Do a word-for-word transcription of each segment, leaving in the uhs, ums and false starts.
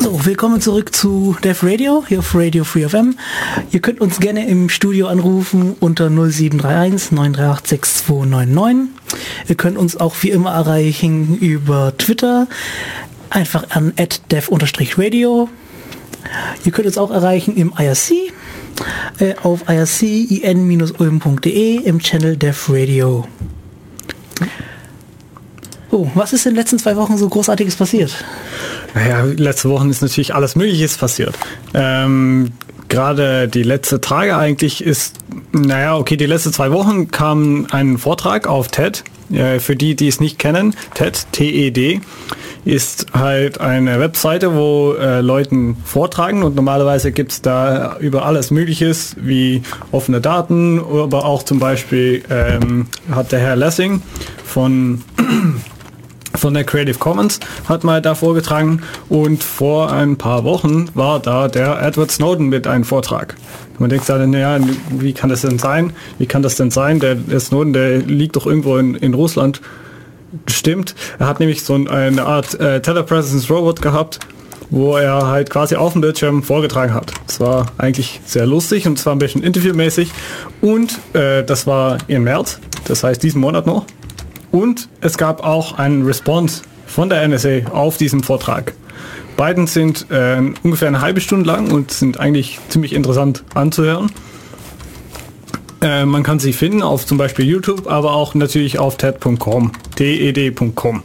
So, willkommen zurück zu Dev Radio, hier auf Radio Free F M. Ihr könnt uns gerne im Studio anrufen unter null sieben drei eins neun drei acht sechs zwei neun neun. Ihr könnt uns auch wie immer erreichen über Twitter, einfach an at dev radio. Ihr könnt uns auch erreichen im I R C, äh, auf i r c i n dash ulm punkt d e im Channel Dev Radio. Oh, was ist in den letzten zwei Wochen so Großartiges passiert? Naja, letzte Wochen ist natürlich alles Mögliches passiert. Ähm, gerade die letzten Tage eigentlich ist, naja, okay, die letzten zwei Wochen kam ein Vortrag auf TED. Äh, für die, die es nicht kennen, TED, T E D, ist halt eine Webseite, wo äh, Leuten vortragen und normalerweise gibt es da über alles Mögliches, wie offene Daten, aber auch zum Beispiel ähm, hat der Herr Lessing von von der Creative Commons hat mal da vorgetragen und vor ein paar Wochen war da der Edward Snowden mit einem Vortrag. Man denkt dann, naja, wie kann das denn sein? Wie kann das denn sein? Der, der Snowden, der liegt doch irgendwo in, in Russland. Stimmt. Er hat nämlich so eine Art äh, Telepresence Robot gehabt, wo er halt quasi auf dem Bildschirm vorgetragen hat. Das war eigentlich sehr lustig und zwar ein bisschen interviewmäßig. Und äh, das war im März, das heißt diesen Monat noch. Und es gab auch einen Response von der N S A auf diesen Vortrag. Beiden sind äh, ungefähr eine halbe Stunde lang und sind eigentlich ziemlich interessant anzuhören. Äh, man kann sie finden auf zum Beispiel YouTube, aber auch natürlich auf ted punkt com, T E D punkt com.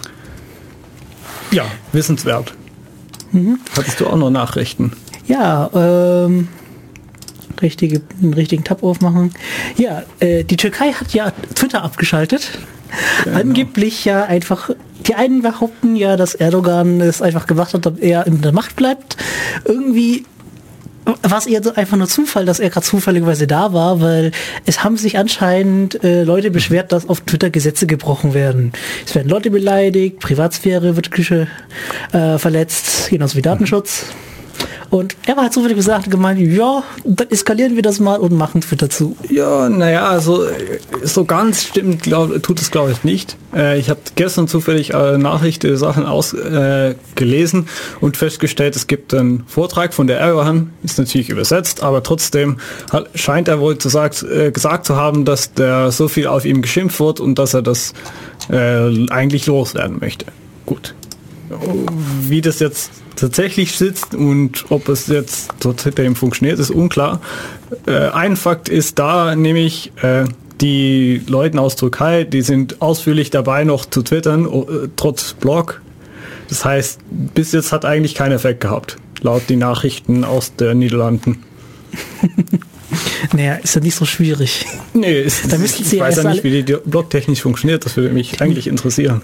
Ja, wissenswert. Mhm. Hattest du auch noch Nachrichten? Ja, ähm... Richtige, einen richtigen Tab aufmachen. Ja, äh, die Türkei hat ja Twitter abgeschaltet. Genau. Angeblich ja einfach, die einen behaupten ja, dass Erdogan es einfach gemacht hat, damit er in der Macht bleibt. Irgendwie war es eher so einfach nur Zufall, dass er gerade zufälligerweise da war, weil es haben sich anscheinend äh, Leute beschwert, dass auf Twitter Gesetze gebrochen werden. Es werden Leute beleidigt, Privatsphäre wird äh, verletzt, genauso wie Datenschutz. Und er war halt zufällig gesagt, gemeint, ja, dann eskalieren wir das mal und machen Twitter zu. Ja, naja, also so ganz stimmt glaub, tut es glaube ich nicht. Äh, ich habe gestern zufällig äh, Nachrichten, Sachen ausgelesen äh, und festgestellt, es gibt einen Vortrag von der Erdogan, ist natürlich übersetzt, aber trotzdem hat, scheint er wohl zu sagt, äh, gesagt zu haben, dass der so viel auf ihm geschimpft wird und dass er das äh, eigentlich loswerden möchte. Gut. Wie das jetzt tatsächlich sitzt und ob es jetzt trotzdem funktioniert, ist unklar. Äh, ein Fakt ist da, nämlich äh, die Leute aus Türkei, die sind ausführlich dabei noch zu twittern, äh, trotz Blog. Das heißt, bis jetzt hat eigentlich keinen Effekt gehabt, laut die Nachrichten aus den Niederlanden. Naja, ist ja nicht so schwierig. Nee, ist, da müssten Sie ich weiß ja nicht, wie die blogtechnisch funktioniert, das würde mich eigentlich interessieren.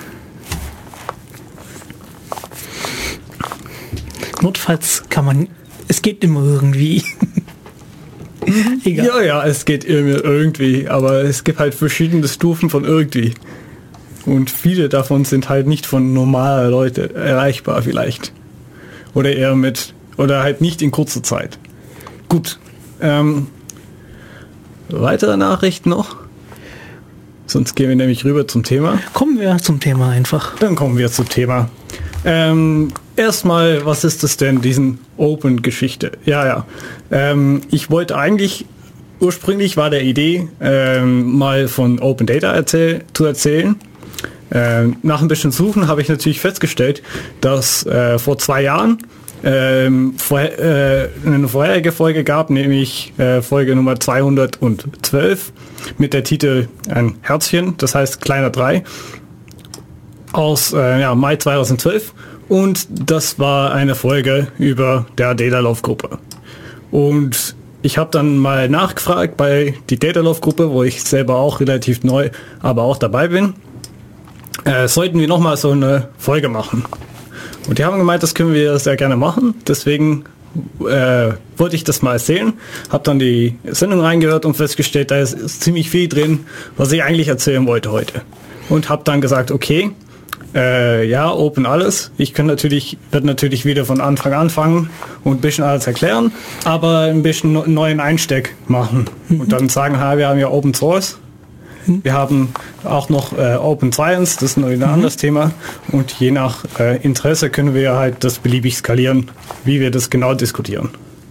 Notfalls kann man, es geht immer irgendwie. Egal. Ja, ja, es geht immer irgendwie, aber es gibt halt verschiedene Stufen von irgendwie. Und viele davon sind halt nicht von normalen Leuten erreichbar vielleicht. Oder eher mit, oder halt nicht in kurzer Zeit. Gut. Ähm, weitere Nachrichten noch? Sonst gehen wir nämlich rüber zum Thema. Kommen wir zum Thema einfach. Dann kommen wir zum Thema. Ähm, erstmal, was ist das denn, diesen Open-Geschichte? Ja, ja. Ähm, ich wollte eigentlich, ursprünglich war der Idee, ähm, mal von Open Data erzähl- zu erzählen. Ähm, nach ein bisschen Suchen habe ich natürlich festgestellt, dass äh, vor zwei Jahren ähm, vor, äh, eine vorherige Folge gab, nämlich äh, Folge Nummer zweihundertzwölf mit der Titel ein Herzchen, das heißt Kleiner drei. Aus äh, ja, Mai zweitausendzwölf und das war eine Folge über der Datalove-Gruppe. Und ich habe dann mal nachgefragt bei die Datalove-Gruppe, wo ich selber auch relativ neu, aber auch dabei bin, äh, sollten wir nochmal so eine Folge machen. Und die haben gemeint, das können wir sehr gerne machen, deswegen äh, wollte ich das mal erzählen, habe dann die Sendung reingehört und festgestellt, da ist, ist ziemlich viel drin, was ich eigentlich erzählen wollte heute. Und habe dann gesagt, okay, Äh, ja, Open alles. Ich kann natürlich, werde natürlich wieder von Anfang anfangen und ein bisschen alles erklären, aber ein bisschen neuen Einsteck machen. Mhm. Und dann sagen, ha, wir haben ja Open Source. Wir haben auch noch äh, Open Science, das ist noch ein mhm. anderes Thema. Und je nach äh, Interesse können wir halt das beliebig skalieren, wie wir das genau diskutieren.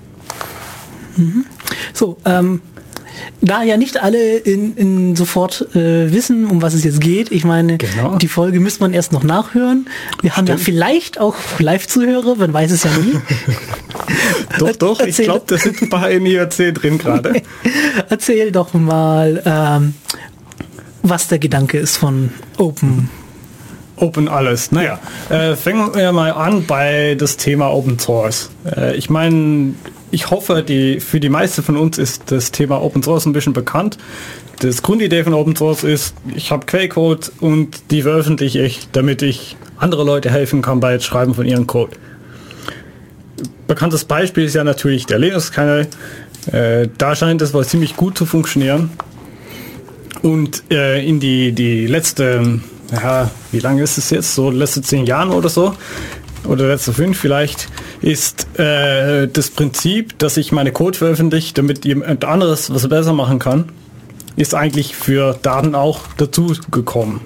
Mhm. So, ähm, da ja nicht alle in, in sofort äh, wissen, um was es jetzt geht, ich meine, genau. die Folge müsste man erst noch nachhören. Wir haben Stimmt. ja vielleicht auch Live-Zuhörer, man weiß es ja nie. doch, doch, Erzähl, ich glaube, da sind ein paar in I R C drin gerade. Erzähl doch mal, ähm, was der Gedanke ist von Open. Open alles. Naja, äh, fangen wir mal an bei das Thema Open Source. Äh, ich meine, ich hoffe, die, für die meisten von uns ist das Thema Open Source ein bisschen bekannt. Das Grundidee von Open Source ist, ich habe Quellcode und die veröffentliche ich, damit ich andere Leute helfen kann bei Schreiben von ihrem Code. Bekanntes Beispiel ist ja natürlich der Linux-Kernel. Äh, da scheint es wohl ziemlich gut zu funktionieren. Und äh, in die, die letzte, ja, wie lange ist es jetzt? So letzte zehn Jahren oder so? Oder letzte fünf vielleicht, ist äh, das Prinzip, dass ich meine Code veröffentliche, damit jemand anderes was besser machen kann, ist eigentlich für Daten auch dazu gekommen.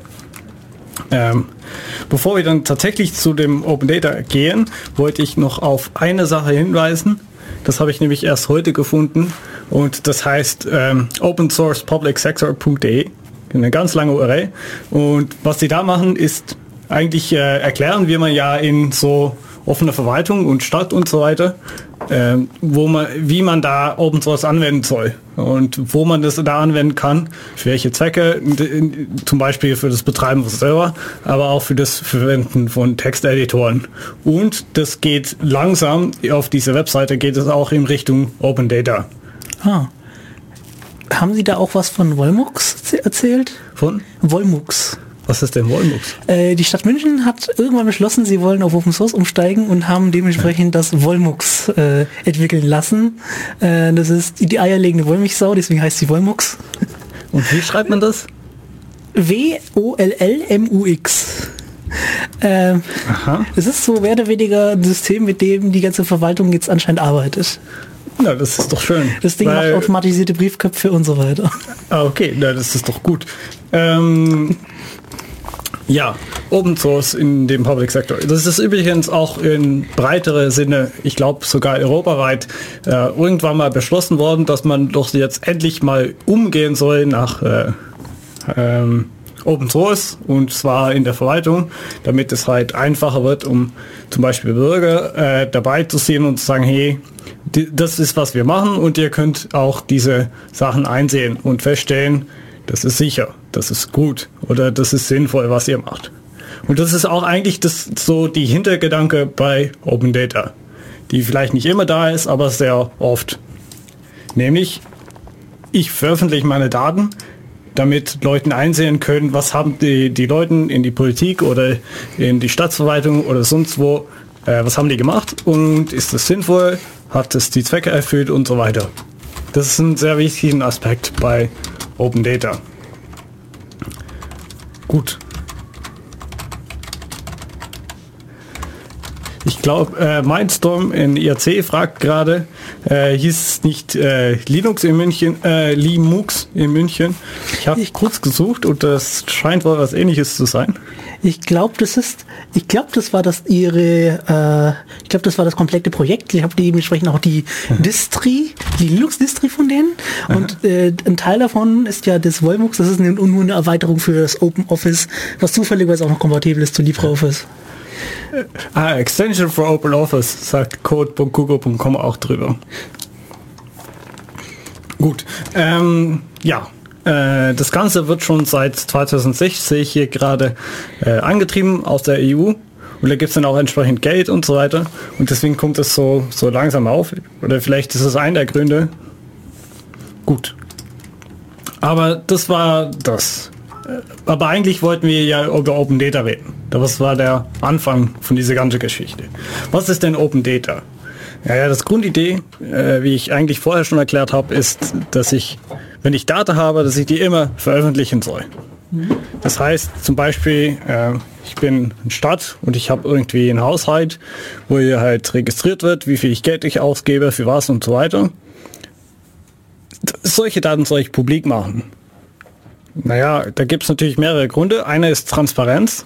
Ähm, bevor wir dann tatsächlich zu dem Open Data gehen, wollte ich noch auf eine Sache hinweisen. Das habe ich nämlich erst heute gefunden und das heißt ähm, open source public sector punkt de, eine ganz lange U R L. Und was sie da machen, ist eigentlich äh, erklären, wie man ja in so offene Verwaltung und Stadt und so weiter, äh, wo man, wie man da Open Source anwenden soll und wo man das da anwenden kann, für welche Zwecke, zum Beispiel für das Betreiben von Server, aber auch für das Verwenden von Texteditoren. Und das geht langsam, auf dieser Webseite geht es auch in Richtung Open Data. Ah. Haben Sie da auch was von Wolmux erzählt? Von? Wolmux. Was ist denn Wolmux? Äh, die Stadt München hat irgendwann beschlossen, sie wollen auf Open Source umsteigen und haben dementsprechend das Wolmux äh, entwickeln lassen. Äh, das ist die eierlegende Wollmilchsau, deswegen heißt sie Wolmux. Und wie schreibt man das? W O L L M U X. Ähm, Aha. Es ist so mehr oder weniger ein System, mit dem die ganze Verwaltung jetzt anscheinend arbeitet. Na, das ist doch schön. Das Ding macht automatisierte Briefköpfe und so weiter. Ah, okay, na, das ist doch gut. Ähm... Ja, Open Source in dem Public Sector. Das ist übrigens auch in breitere Sinne, ich glaube sogar europaweit, äh, irgendwann mal beschlossen worden, dass man doch jetzt endlich mal umgehen soll nach äh, ähm, Open Source und zwar in der Verwaltung, damit es halt einfacher wird, um zum Beispiel Bürger äh, dabei zu sehen und zu sagen, hey, die, das ist, was wir machen und ihr könnt auch diese Sachen einsehen und feststellen, das ist sicher, das ist gut oder das ist sinnvoll, was ihr macht. Und das ist auch eigentlich das, so die Hintergedanke bei Open Data, die vielleicht nicht immer da ist, aber sehr oft. Nämlich, ich veröffentliche meine Daten, damit Leute einsehen können, was haben die, die Leute in die Politik oder in die Stadtverwaltung oder sonst wo, äh, was haben die gemacht und ist das sinnvoll, hat es die Zwecke erfüllt und so weiter. Das ist ein sehr wichtiger Aspekt bei Open Data. Gut. Ich glaube, äh, Mindstorm in I R C fragt gerade, äh, hieß es nicht äh, Linux in München, äh, Linux in München. Ich habe kurz gesucht und das scheint wohl was Ähnliches zu sein. Ich glaube, das ist, ich glaube, das war das ihre, äh, ich glaube, das war das komplette Projekt. Ich habe dementsprechend auch die Distri, die Linux-Distri von denen. Und äh, ein Teil davon ist ja das Wolmux. Das ist eine, nur eine Erweiterung für das OpenOffice, was zufälligerweise auch noch kompatibel ist zu LibreOffice. Ah, Extension for OpenOffice, sagt code punkt google punkt com auch drüber. Gut, ähm, ja. Das Ganze wird schon seit zweitausendsechs, sehe ich hier gerade, äh, angetrieben aus der E U. Und da gibt es dann auch entsprechend Geld und so weiter. Und deswegen kommt es so, so langsam auf. Oder vielleicht ist es einer der Gründe. Gut. Aber das war das. Aber eigentlich wollten wir ja über Open Data reden. Das war der Anfang von dieser ganzen Geschichte. Was ist denn Open Data? Ja, ja, das Grundidee, äh, wie ich eigentlich vorher schon erklärt habe, ist, dass ich, wenn ich Daten habe, dass ich die immer veröffentlichen soll. Mhm. Das heißt zum Beispiel, äh, ich bin in Stadt und ich habe irgendwie einen Haushalt, wo hier halt registriert wird, wie viel ich Geld ich ausgebe, für was und so weiter. Solche Daten soll ich publik machen. Naja, da gibt es natürlich mehrere Gründe. Einer ist Transparenz.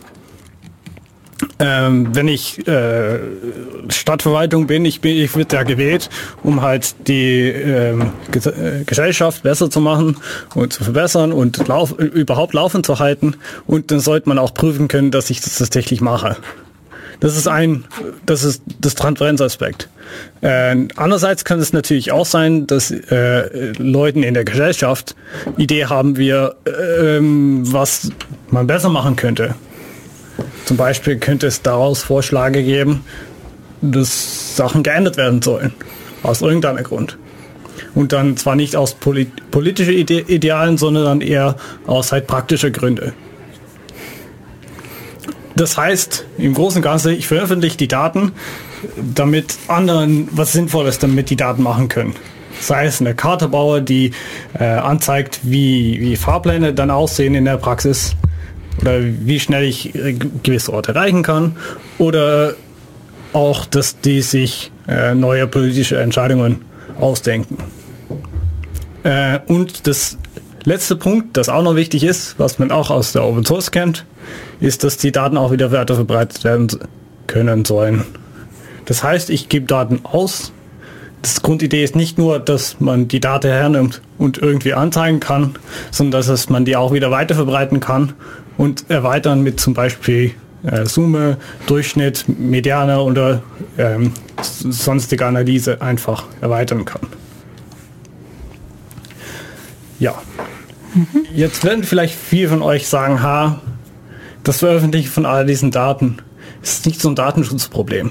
Ähm, wenn ich äh, Stadtverwaltung bin, ich bin, ich werde ja gewählt, um halt die ähm, Ges äh, Gesellschaft besser zu machen und zu verbessern und lauf überhaupt laufen zu halten. Und dann sollte man auch prüfen können, dass ich das tatsächlich mache. Das ist ein, das ist das Transparenzaspekt. Äh, andererseits kann es natürlich auch sein, dass äh, Leuten in der Gesellschaft Idee haben, wir, äh, was man besser machen könnte. Zum Beispiel könnte es daraus Vorschläge geben, dass Sachen geändert werden sollen. Aus irgendeinem Grund. Und dann zwar nicht aus polit politischen Ide Idealen, sondern dann eher aus halt praktischer Gründe. Das heißt, im Großen und Ganzen, ich veröffentliche die Daten, damit anderen was Sinnvolles damit die Daten machen können. Sei es eine Kartebauer, die äh, anzeigt, wie, wie Fahrpläne dann aussehen in der Praxis oder wie schnell ich äh, gewisse Orte erreichen kann, oder auch, dass die sich äh, neue politische Entscheidungen ausdenken. Äh, und das letzte Punkt, das auch noch wichtig ist, was man auch aus der Open Source kennt, ist, dass die Daten auch wieder weiter verbreitet werden können sollen. Das heißt, ich gebe Daten aus. Das Grundidee ist nicht nur, dass man die Daten hernimmt und irgendwie anzeigen kann, sondern dass man die auch wieder weiter verbreiten kann und erweitern mit zum Beispiel äh, Summe, Durchschnitt, Mediane oder ähm, sonstige Analyse einfach erweitern kann. Ja. Mhm. Jetzt werden vielleicht viele von euch sagen, ha, das Veröffentlichen von all diesen Daten ist nicht so ein Datenschutzproblem.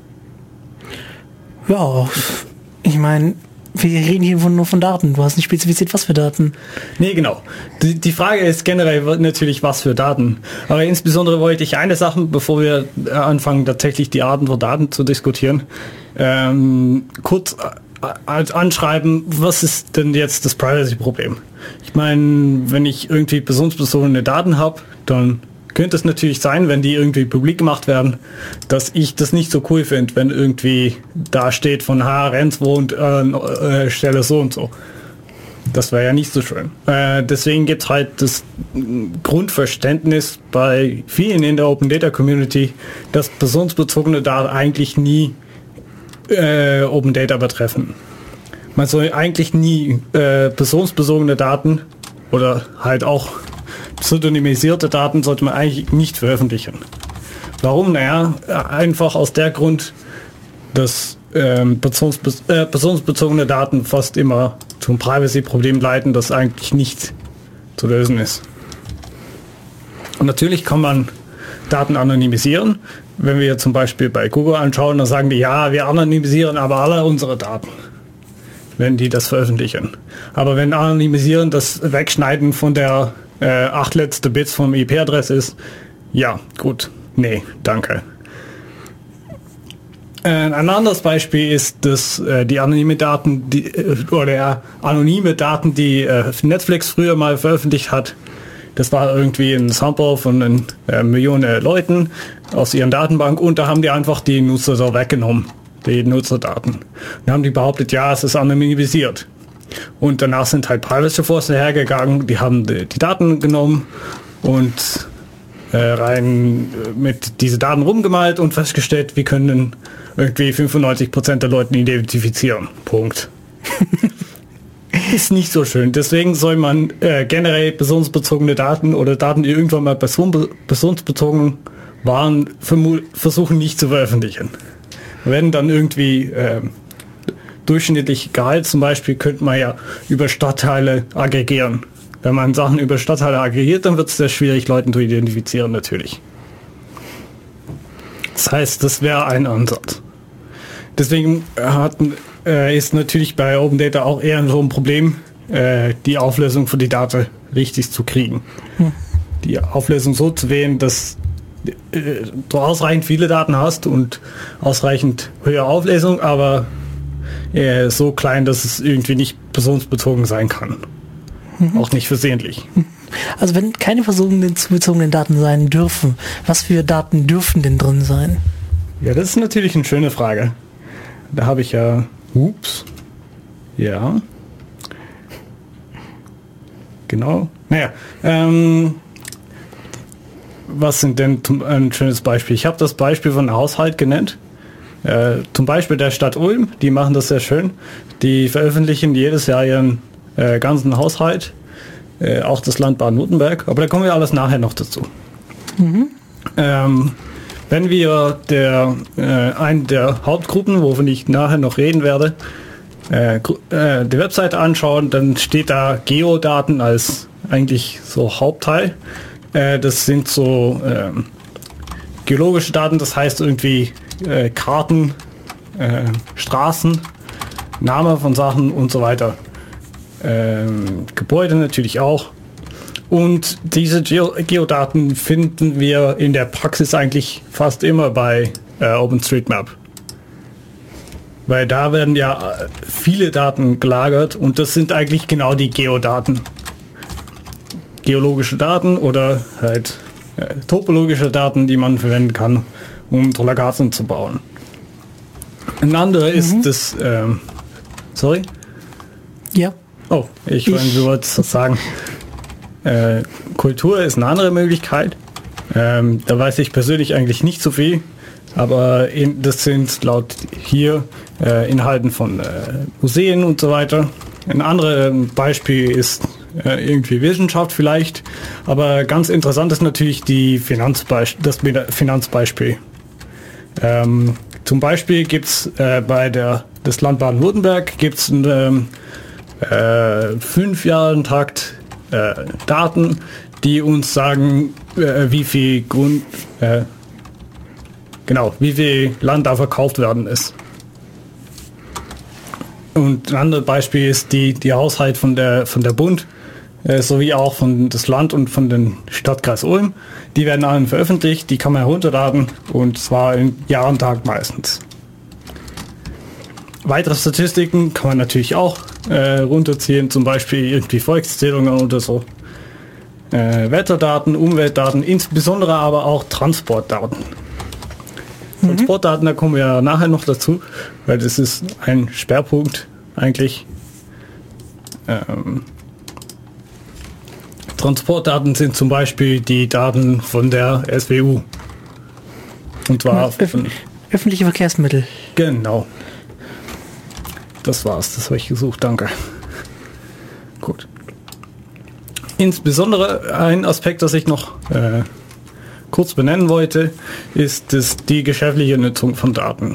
Ja, ich meine, wir reden hier nur von Daten. Du hast nicht spezifiziert, was für Daten. Nee, genau. Die, die Frage ist generell natürlich, was für Daten. Aber insbesondere wollte ich eine Sache, bevor wir anfangen, tatsächlich die Arten von Daten zu diskutieren, ähm, kurz als anschreiben, was ist denn jetzt das Privacy-Problem? Ich meine, wenn ich irgendwie personenbezogene Daten habe, dann könnte es natürlich sein, wenn die irgendwie publik gemacht werden, dass ich das nicht so cool finde, wenn irgendwie da steht von ha, Renz wohnt äh, äh, Stelle so und so. Das wäre ja nicht so schön. Äh, deswegen gibt es halt das Grundverständnis bei vielen in der Open Data Community, dass personenbezogene Daten eigentlich nie äh, Open Data betreffen. Man soll eigentlich nie äh, personenbezogene Daten oder halt auch pseudonymisierte Daten sollte man eigentlich nicht veröffentlichen. Warum? Naja, einfach aus der Grund, dass ähm, personsbe äh, personenbezogene Daten fast immer zum Privacy-Problem leiten, das eigentlich nicht zu lösen ist. Und natürlich kann man Daten anonymisieren. Wenn wir zum Beispiel bei Google anschauen, dann sagen die, ja, wir anonymisieren aber alle unsere Daten, wenn die das veröffentlichen. Aber wenn anonymisieren das Wegschneiden von der äh, acht letzte Bits vom I P-Adresse ist, ja, gut, nee, danke. Äh, ein anderes Beispiel ist, dass äh, die anonyme Daten, die, äh, oder ja, anonyme Daten, die äh, Netflix früher mal veröffentlicht hat, das war irgendwie ein Sample von äh, Millionen Leuten aus ihren Datenbank und da haben die einfach die Nutzer so weggenommen, die Nutzerdaten. Dann haben die behauptet, ja, es ist anonymisiert. Und danach sind halt Privacy Force hergegangen, die haben die, die Daten genommen und äh, rein mit diese Daten rumgemalt und festgestellt, wir können irgendwie fünfundneunzig Prozent der Leute identifizieren. Punkt. Ist nicht so schön. Deswegen soll man äh, generell personenbezogene Daten oder Daten, die irgendwann mal personenbe personenbezogen waren, versuchen nicht zu veröffentlichen. Wenn dann irgendwie äh, durchschnittlich Gehalt zum Beispiel, könnte man ja über Stadtteile aggregieren. Wenn man Sachen über Stadtteile aggregiert, dann wird es sehr schwierig, Leuten zu identifizieren natürlich. Das heißt, das wäre ein Ansatz. Deswegen hatten, äh, ist natürlich bei Open Data auch eher so ein Problem, äh, die Auflösung für die Daten richtig zu kriegen. Hm. Die Auflösung so zu wählen, dass äh, du ausreichend viele Daten hast und ausreichend höhere Auflösung, aber äh, so klein, dass es irgendwie nicht personenbezogen sein kann. Mhm. Auch nicht versehentlich. Also wenn keine personenbezogenen Daten sein dürfen, was für Daten dürfen denn drin sein? Ja, das ist natürlich eine schöne Frage. Da habe ich ja... Ups. Ja. Genau. Naja, ähm, was sind denn ein schönes Beispiel? Ich habe das Beispiel von Haushalt genannt. Äh, zum Beispiel der Stadt Ulm, die machen das sehr schön. Die veröffentlichen jedes Jahr ihren äh, ganzen Haushalt, äh, auch das Land Baden-Württemberg. Aber da kommen wir alles nachher noch dazu. Mhm. Ähm, wenn wir der, äh, einen der Hauptgruppen, wovon ich nachher noch reden werde, äh, äh, die Webseite anschauen, dann steht da Geodaten als eigentlich so Hauptteil. Äh, das sind so äh, geologische Daten, das heißt irgendwie äh, Karten, äh, Straßen, Name von Sachen und so weiter. Ähm, Gebäude natürlich auch. Und diese Geo- Geodaten finden wir in der Praxis eigentlich fast immer bei äh, OpenStreetMap. Weil da werden ja viele Daten gelagert und das sind eigentlich genau die Geodaten. Geologische Daten oder halt äh, topologische Daten, die man verwenden kann, um Tolagazen zu bauen. Ein anderer mhm. ist das, ähm, sorry? Ja. Oh, ich wollte so was sagen. Äh, Kultur ist eine andere Möglichkeit. Ähm, da weiß ich persönlich eigentlich nicht so viel, aber in, das sind laut hier äh, Inhalten von äh, Museen und so weiter. Ein anderes Beispiel ist äh, irgendwie Wissenschaft vielleicht, aber ganz interessant ist natürlich die Finanzbeis- das Finanzbeispiel. Ähm, zum Beispiel gibt es äh, bei der das Land Baden-Württemberg gibt es einen äh, fünf Jahren Takt äh, Daten, die uns sagen, äh, wie viel Grund, äh, genau, wie viel Land da verkauft werden ist. Und ein anderes Beispiel ist die, die Haushalt von der, von der Bund, äh, sowie auch von das Land und von den Stadtkreis Ulm. Die werden allen veröffentlicht, die kann man herunterladen und zwar in Jahr und Tag meistens. Weitere Statistiken kann man natürlich auch äh, runterziehen, zum Beispiel irgendwie Volkszählungen oder so. Äh, Wetterdaten, Umweltdaten, insbesondere aber auch Transportdaten. Mhm. Transportdaten, da kommen wir ja nachher noch dazu, weil das ist ein Schwerpunkt eigentlich. Ähm, Transportdaten sind zum Beispiel die Daten von der S W U. Und zwar Öf- von, öffentliche Verkehrsmittel. Genau. Das war's, das habe ich gesucht, danke. Gut. Insbesondere ein Aspekt, das ich noch äh, kurz benennen wollte, ist das, die geschäftliche Nutzung von Daten.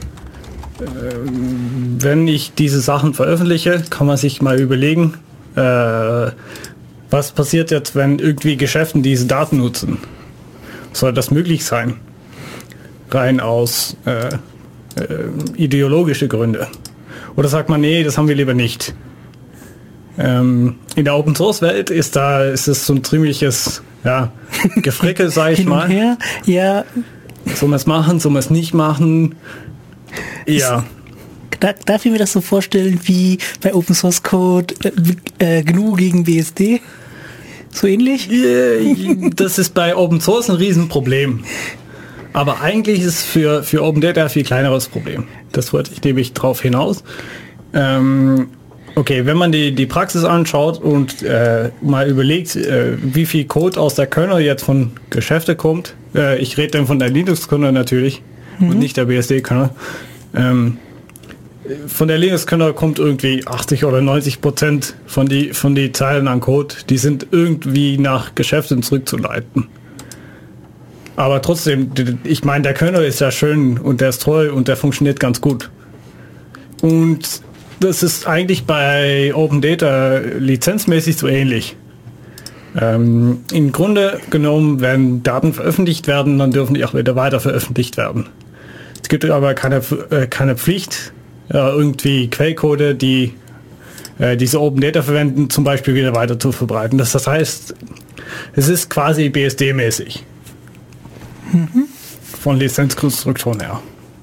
Ähm, wenn ich diese Sachen veröffentliche, kann man sich mal überlegen, äh, was passiert jetzt, wenn irgendwie Geschäften diese Daten nutzen? Soll das möglich sein? Rein aus äh, äh, ideologische Gründe. Oder sagt man, nee, das haben wir lieber nicht. Ähm, in der Open-Source-Welt ist da ist es so ein ziemliches ja, Gefrickel, sag ich Hin und mal. her, ja. Soll man es machen, soll man es nicht machen? Ja. Da, darf ich mir das so vorstellen wie bei Open Source Code äh, G N U gegen B S D? So ähnlich? Das ist bei Open Source ein Riesenproblem. Aber eigentlich ist es für, für Open Data ein viel kleineres Problem. Das wollte ich nämlich drauf hinaus. Ähm, okay, wenn man die, die Praxis anschaut und äh, mal überlegt, äh, wie viel Code aus der Kernel jetzt von Geschäfte kommt, äh, ich rede dann von der Linux-Kernel natürlich mhm. und nicht der B S D-Kernel. Ähm, von der Linux-Kernel kommt irgendwie achtzig oder neunzig Prozent von die, von die Zeilen an Code, die sind irgendwie nach Geschäften zurückzuleiten. Aber trotzdem, ich meine, der Kernel ist ja schön und der ist toll und der funktioniert ganz gut. Und das ist eigentlich bei Open Data lizenzmäßig so ähnlich. Ähm, im Grunde genommen, wenn Daten veröffentlicht werden, dann dürfen die auch wieder weiter veröffentlicht werden. Es gibt aber keine, äh, keine Pflicht, äh, irgendwie Quellcode, die äh, diese Open Data verwenden, zum Beispiel wieder weiter zu verbreiten. Das, das heißt, es ist quasi B S D-mäßig. Mhm. Von Lizenzkonstruktion her.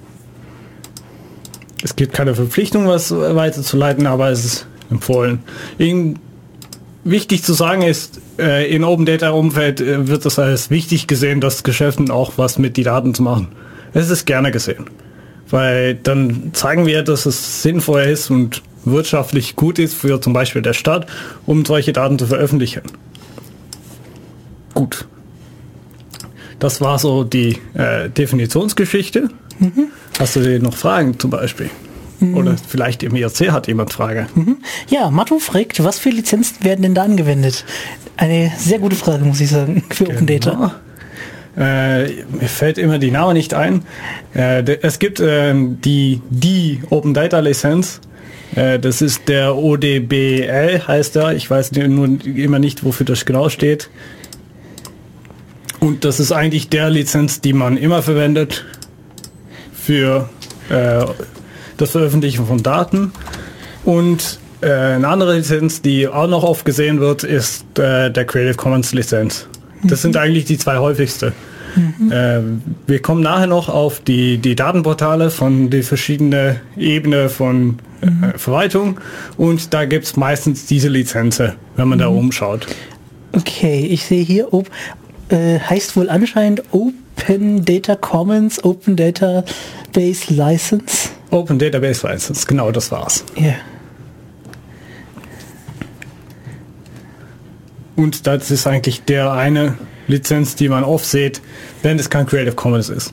Es gibt keine Verpflichtung, was weiterzuleiten, aber es ist empfohlen. In, wichtig zu sagen ist, äh, in Open Data Umfeld äh, wird es als wichtig gesehen, dass Geschäften auch was mit die Daten zu machen. Es ist gerne gesehen, weil dann zeigen wir, dass es sinnvoll ist und wirtschaftlich gut ist für zum Beispiel der Stadt, um solche Daten zu veröffentlichen. gut. Das war so die äh, Definitionsgeschichte. Mhm. Hast du dir noch Fragen zum Beispiel? Mhm. Oder vielleicht im I R C hat jemand Frage. Mhm. Ja, Matto fragt, was für Lizenzen werden denn da angewendet? Eine sehr gute Frage, muss ich sagen, für genau. Open Data. Äh, mir fällt immer die Name nicht ein. Äh, es gibt äh, die, die Open Data Lizenz. Äh, das ist der O D B L, heißt er. Ich weiß nur immer nicht, wofür das genau steht. Und das ist eigentlich der Lizenz, die man immer verwendet für äh, das Veröffentlichen von Daten. Und äh, eine andere Lizenz, die auch noch oft gesehen wird, ist äh, der Creative Commons Lizenz. Das mhm. sind eigentlich die zwei häufigste. Mhm. Äh, wir kommen nachher noch auf die, die Datenportale von die verschiedenen Ebenen von äh, mhm. Verwaltung. Und da gibt es meistens diese Lizenzen, wenn man mhm. da umschaut. Okay, ich sehe hier, ob Äh, heißt wohl anscheinend Open Data Commons, Open Database License. Open Database License, genau, das war's. Ja. Yeah. Und das ist eigentlich der eine Lizenz, die man oft sieht, wenn es kein Creative Commons ist.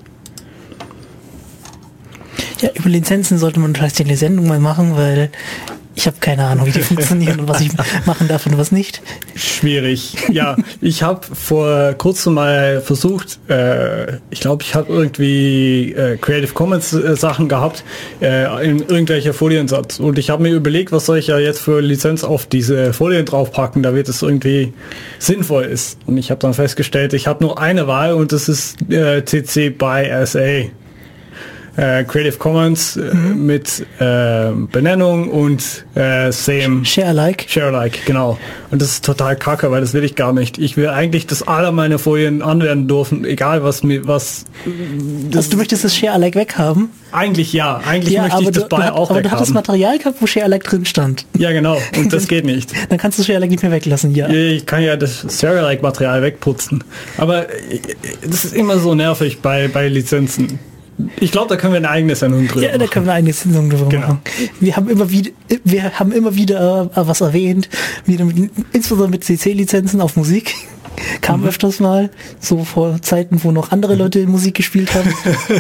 Ja, über Lizenzen sollte man vielleicht eine Sendung mal machen, weil ich habe keine Ahnung, wie die funktionieren und was ich machen darf und was nicht. Schwierig. Ja, ich habe vor kurzem mal versucht, äh, ich glaube, ich habe irgendwie äh, Creative Commons äh, Sachen gehabt äh, in irgendwelcher Foliensatz. Und ich habe mir überlegt, was soll ich ja jetzt für Lizenz auf diese Folien draufpacken, damit es irgendwie sinnvoll ist. Und ich habe dann festgestellt, ich habe nur eine Wahl und das ist äh, C C by S A. Äh, Creative Commons äh, mhm. mit äh, Benennung und äh, same Share-alike. Share-alike, genau. Und das ist total kacke, weil das will ich gar nicht. Ich will eigentlich, dass alle meine Folien anwenden dürfen, egal was mir was. Also du möchtest das Share-alike weghaben? Eigentlich ja. Eigentlich ja, möchte ich das du, bei du, auch aber weghaben. du hattest Material gehabt, wo Share-alike drin stand. Ja, genau. Und das geht nicht. Dann kannst du Share-alike nicht mehr weglassen, ja. Ich kann ja das Share-alike-Material wegputzen. Aber das ist immer so nervig bei bei Lizenzen. Ich glaube, da können wir eine eigene Sendung drüber Ja, da können wir eine eigene Sendung drüber genau. machen. Wir haben immer wieder, wir haben immer wieder äh, was erwähnt, wieder mit, insbesondere mit C C-Lizenzen auf Musik. Kam mhm. öfters mal, so vor Zeiten, wo noch andere Leute Musik gespielt haben.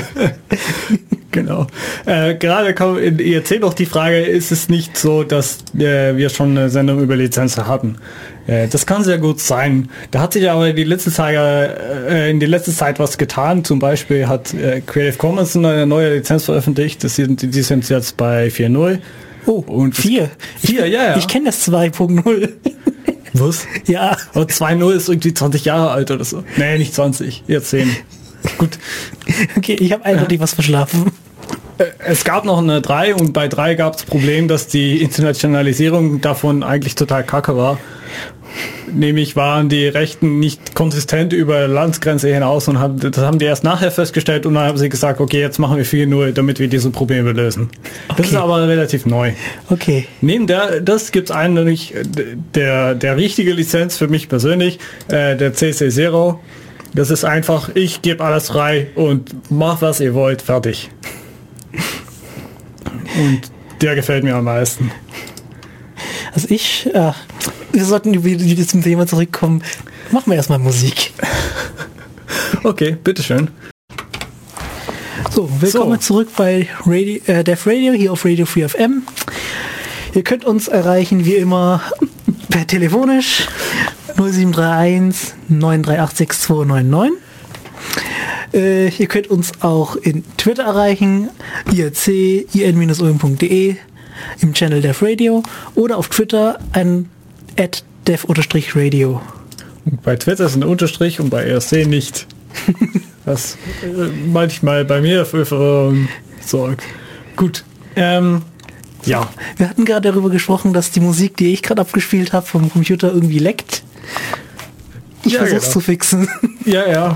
Genau. Äh, gerade kommt in I R C noch die Frage, ist es nicht so, dass äh, wir schon eine Sendung über Lizenzen hatten? Äh, das kann sehr gut sein. Da hat sich aber die letzte Zeit, äh, in die letzte Zeit was getan. Zum Beispiel hat äh, Creative Commons eine neue Lizenz veröffentlicht. Das sind, die sind jetzt bei vier Punkt null. Oh, und vier? vier, ja, ja. Ich kenne das zwei Punkt null. Was? Ja. Aber zwei Punkt null ist irgendwie zwanzig Jahre alt oder so. Nee, nicht zwanzig, eher zehn. Gut. Okay, ich habe eindeutig was verschlafen. Es gab noch eine drei und bei drei gab es das Problem, dass die Internationalisierung davon eigentlich total kacke war. Nämlich waren die Rechten nicht konsistent über Landsgrenze hinaus und haben, das haben die erst nachher festgestellt und dann haben sie gesagt, okay, jetzt machen wir vier Punkt null, damit wir diese Probleme lösen. Okay. Das ist aber relativ neu. Okay. Neben der, das gibt es eigentlich der, der richtige Lizenz für mich persönlich, äh, der C C Zero. Das ist einfach, ich gebe alles frei und mach was ihr wollt, fertig. Und der gefällt mir am meisten. Also ich, äh, wir sollten wieder zum Thema zurückkommen. Machen wir erstmal Musik. Okay, bitteschön. So, willkommen so. zurück bei Radio, äh, Def Radio, hier auf Radio Free F M. Ihr könnt uns erreichen, wie immer, per telefonisch null sieben drei eins neun drei acht sechs zwei neun neun. Äh, ihr könnt uns auch in Twitter erreichen, I R C, I N Ulm punkt de, im Channel Def Radio oder auf Twitter ein at def-radio. Bei Twitter ist ein Unterstrich und bei I R C nicht. Was äh, manchmal bei mir für Verwirrung sorgt. Gut. Ähm, ja. Wir hatten gerade darüber gesprochen, dass die Musik, die ich gerade abgespielt habe, vom Computer irgendwie leckt. Ich ja, versuch's genau. zu fixen. Ja, ja.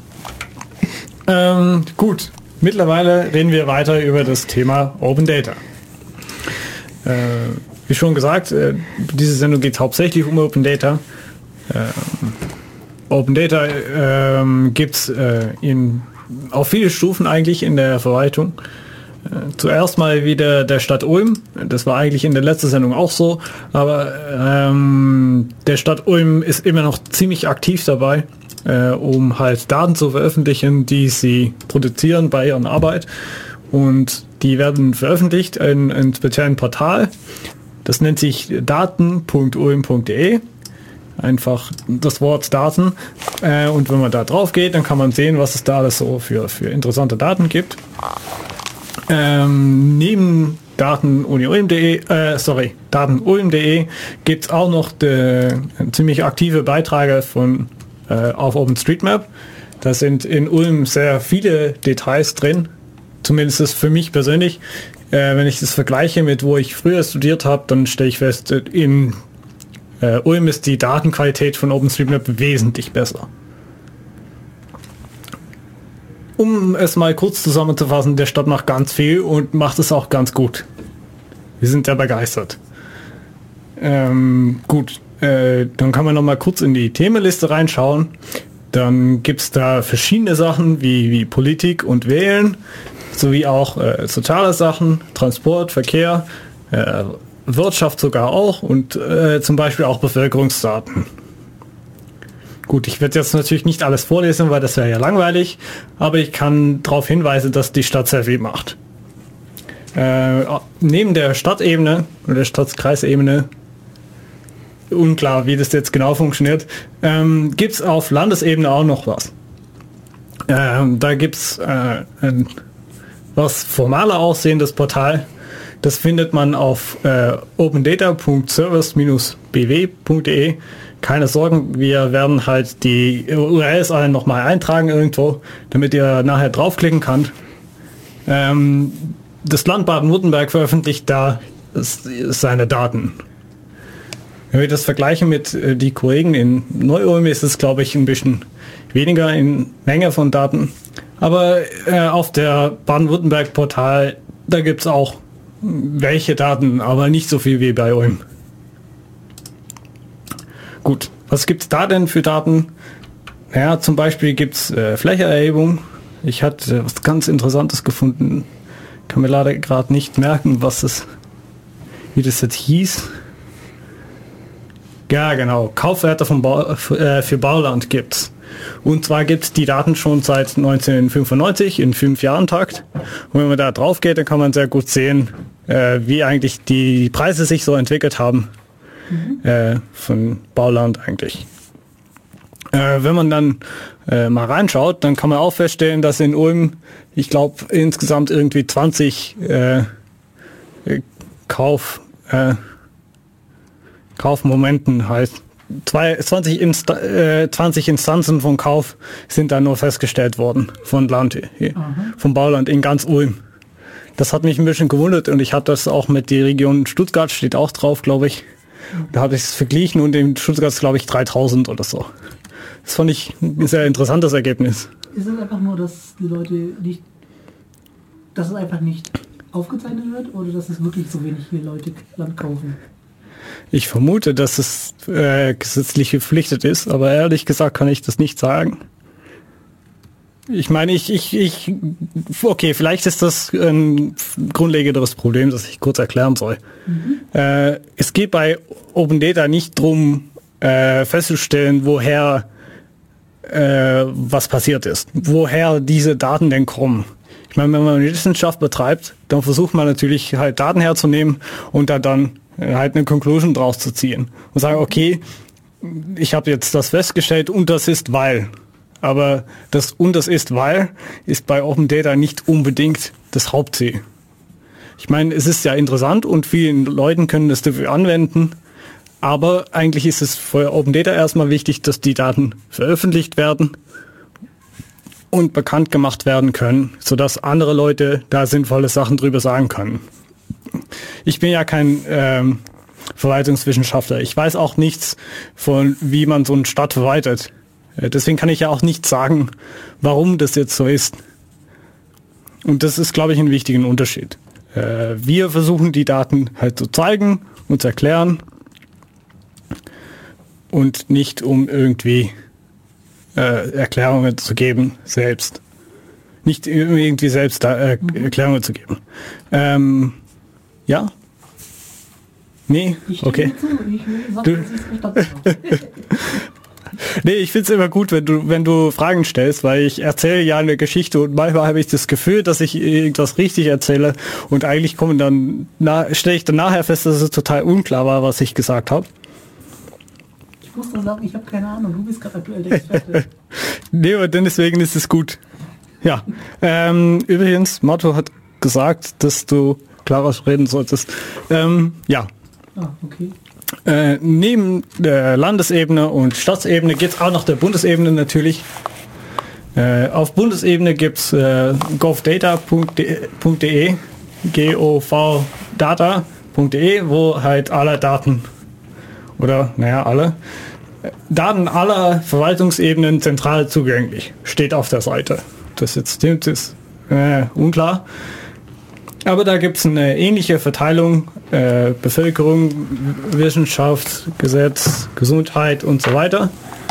Ähm, gut. Mittlerweile reden wir weiter über das Thema Open Data. Äh, wie schon gesagt, äh, diese Sendung geht hauptsächlich um Open Data. Ähm, Open Data ähm, gibt es äh, in auf viele Stufen eigentlich in der Verwaltung. Zuerst mal wieder der Stadt Ulm. Das war eigentlich in der letzten Sendung auch so, aber ähm, der Stadt Ulm ist immer noch ziemlich aktiv dabei, äh, um halt Daten zu veröffentlichen, die sie produzieren bei ihrer Arbeit. Und die werden veröffentlicht in einem speziellen Portal. Das nennt sich daten punkt ulm punkt de. Einfach das Wort Daten. Äh, und wenn man da drauf geht, dann kann man sehen, was es da alles so für, für interessante Daten gibt. Ähm, neben datenuniulm.de, äh, sorry, datenulm.de gibt es auch noch de, ziemlich aktive Beiträge von äh, auf OpenStreetMap. Da sind in Ulm sehr viele Details drin, zumindest für mich persönlich. Äh, wenn ich das vergleiche mit wo ich früher studiert habe, dann stelle ich fest, in äh, Ulm ist die Datenqualität von OpenStreetMap wesentlich besser. Um es mal kurz zusammenzufassen, der Stadt macht ganz viel und macht es auch ganz gut. Wir sind sehr begeistert. Ähm, gut, äh, dann kann man noch mal kurz in die Themenliste reinschauen. Dann gibt es da verschiedene Sachen wie, wie Politik und Wählen, sowie auch äh, soziale Sachen, Transport, Verkehr, äh, Wirtschaft sogar auch und äh, zum Beispiel auch Bevölkerungsdaten. Gut, ich werde jetzt natürlich nicht alles vorlesen, weil das wäre ja langweilig, aber ich kann darauf hinweisen, dass die Stadt sehr viel macht. Äh, neben der Stadtebene oder der Stadtkreisebene, unklar, wie das jetzt genau funktioniert, ähm, gibt es auf Landesebene auch noch was. Ähm, da gibt es äh, ein was formaler aussehendes Portal. Das findet man auf äh, opendata punkt service dash b w punkt de. Keine Sorgen, wir werden halt die U R Ls alle nochmal eintragen irgendwo, damit ihr nachher draufklicken könnt. Ähm, das Land Baden-Württemberg veröffentlicht da seine Daten. Wenn wir das vergleichen mit äh, die Kollegen in Neu-Ulm, ist es, glaube ich, ein bisschen weniger in Menge von Daten. Aber äh, auf der Baden-Württemberg-Portal, da gibt es auch welche Daten, aber nicht so viel wie bei Ulm. Gut, was gibt es da denn für Daten? Naja, zum Beispiel gibt es äh, Flächenerhebung. Ich hatte äh, was ganz Interessantes gefunden. Kann mir leider gerade nicht merken, was es, wie das jetzt hieß. Ja, genau. Kaufwerte vom Bau, äh, für Bauland gibt's. Und zwar gibt es die Daten schon seit neunzehnhundertfünfundneunzig in fünf Jahren Takt. Und wenn man da drauf geht, dann kann man sehr gut sehen, äh, wie eigentlich die Preise sich so entwickelt haben. Mhm. Äh, von Bauland eigentlich. Äh, wenn man dann äh, mal reinschaut, dann kann man auch feststellen, dass in Ulm, ich glaube, insgesamt irgendwie zwanzig äh, Kauf, äh, Kaufmomenten heißt. zwanzig, Insta- äh, zwanzig Instanzen von Kauf sind da nur festgestellt worden von Land, hier, vom Bauland in ganz Ulm. Das hat mich ein bisschen gewundert und ich hatte das auch mit der Region Stuttgart, steht auch drauf, glaube ich. Da habe ich es verglichen und in Stuttgart ist, glaube ich, dreitausend oder so. Das fand ich ein sehr interessantes Ergebnis. Ist es einfach nur, dass die Leute nicht, dass es einfach nicht aufgezeichnet wird oder dass es wirklich so wenig Leute Land kaufen? Ich vermute, dass es äh, gesetzlich verpflichtet ist, aber ehrlich gesagt kann ich das nicht sagen. Ich meine, ich, ich, ich, okay, vielleicht ist das ein grundlegenderes Problem, das ich kurz erklären soll. Mhm. Äh, es geht bei Open Data nicht darum, äh, festzustellen, woher äh, was passiert ist, woher diese Daten denn kommen. Ich meine, wenn man Wissenschaft betreibt, dann versucht man natürlich halt Daten herzunehmen und da dann halt eine Conclusion draus zu ziehen und sagen, okay, ich habe jetzt das festgestellt und das ist weil. Aber das und das ist weil ist bei Open Data nicht unbedingt das Hauptziel. Ich meine, es ist ja interessant und vielen Leuten können das dafür anwenden, aber eigentlich ist es für Open Data erstmal wichtig, dass die Daten veröffentlicht werden und bekannt gemacht werden können, sodass andere Leute da sinnvolle Sachen drüber sagen können. Ich bin ja kein ähm, Verwaltungswissenschaftler. Ich weiß auch nichts von, wie man so eine Stadt verwaltet. Deswegen kann ich ja auch nicht sagen, warum das jetzt so ist. Und das ist, glaube ich, ein wichtiger Unterschied. Äh, wir versuchen, die Daten halt zu zeigen und zu erklären und nicht, um irgendwie äh, Erklärungen zu geben selbst. nicht irgendwie selbst da, äh, mhm. Erklärungen zu geben. Ähm, ja? Nee? Ich okay. Zu, ich sag, du, nee, ich finde es immer gut, wenn du, wenn du Fragen stellst, weil ich erzähle ja eine Geschichte und manchmal habe ich das Gefühl, dass ich irgendwas richtig erzähle und eigentlich kommen dann, na, stelle ich dann nachher fest, dass es total unklar war, was ich gesagt habe. Ich muss nur sagen, ich habe keine Ahnung, du bist gerade aktuell der Experte. Nee, aber denn deswegen ist es gut. Ja, ähm, übrigens, Motto hat gesagt, dass du klarer reden solltest. Ähm, ja. Ah, okay. Äh, neben der Landesebene und Staatsebene geht es auch nach der Bundesebene natürlich. Äh, auf Bundesebene gibt es äh, govdata punkt de, G O V data punkt de, wo halt alle Daten, oder naja, alle, Daten aller Verwaltungsebenen zentral zugänglich, steht auf der Seite. Das jetzt stimmt, ist äh, unklar. Aber da gibt es eine ähnliche Verteilung, äh, Bevölkerung, Wissenschaft, Gesetz, Gesundheit und so weiter.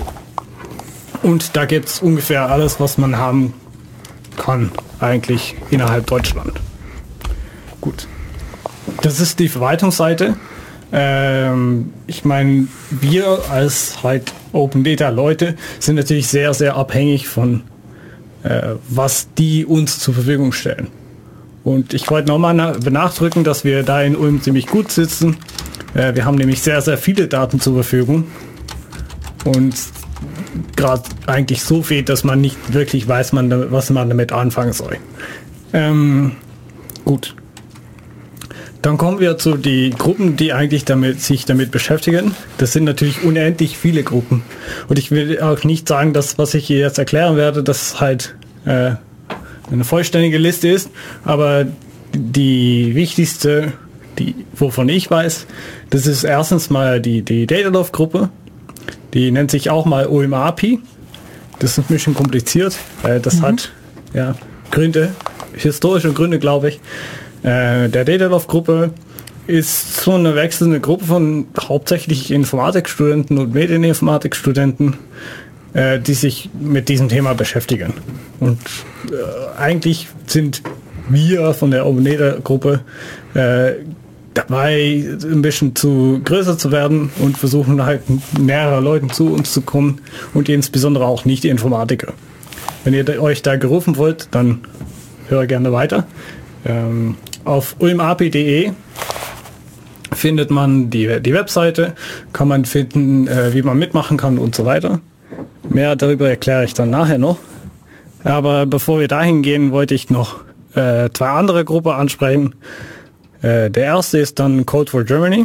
Und da gibt es ungefähr alles, was man haben kann, eigentlich innerhalb Deutschland. Gut. Das ist die Verwaltungsseite. Ähm, ich meine, wir als halt Open Data Leute sind natürlich sehr, sehr abhängig von äh, was die uns zur Verfügung stellen. Und ich wollte nochmal nachdrücken, dass wir da in Ulm ziemlich gut sitzen. Äh, wir haben nämlich sehr, sehr viele Daten zur Verfügung. Und gerade eigentlich so viel, dass man nicht wirklich weiß, man, was man damit anfangen soll. Ähm, gut. Dann kommen wir zu den Gruppen, die eigentlich damit, sich damit beschäftigen. Das sind natürlich unendlich viele Gruppen. Und ich will auch nicht sagen, dass was ich hier jetzt erklären werde, dass halt äh, eine vollständige Liste ist, aber die wichtigste, die, wovon ich weiß, das ist erstens mal die, die Datalove-Gruppe. Die nennt sich auch mal O M A P I. Das ist ein bisschen kompliziert. Äh, das mhm. hat ja Gründe, historische Gründe, glaube ich. Äh, der Datalove-Gruppe ist so eine wechselnde Gruppe von hauptsächlich Informatikstudenten und Medieninformatikstudenten, äh, die sich mit diesem Thema beschäftigen. Und äh, eigentlich sind wir von der Open Data Gruppe äh, dabei, ein bisschen zu größer zu werden und versuchen halt näherer Leuten zu uns zu kommen und insbesondere auch nicht die Informatiker. Wenn ihr euch da gerufen wollt, dann hört gerne weiter. Ähm, auf ulmap punkt de findet man die, die Webseite, kann man finden, äh, wie man mitmachen kann und so weiter. Mehr darüber erkläre ich dann nachher noch. Aber bevor wir dahin gehen, wollte ich noch äh, zwei andere Gruppen ansprechen. Äh, der erste ist dann Code for Germany.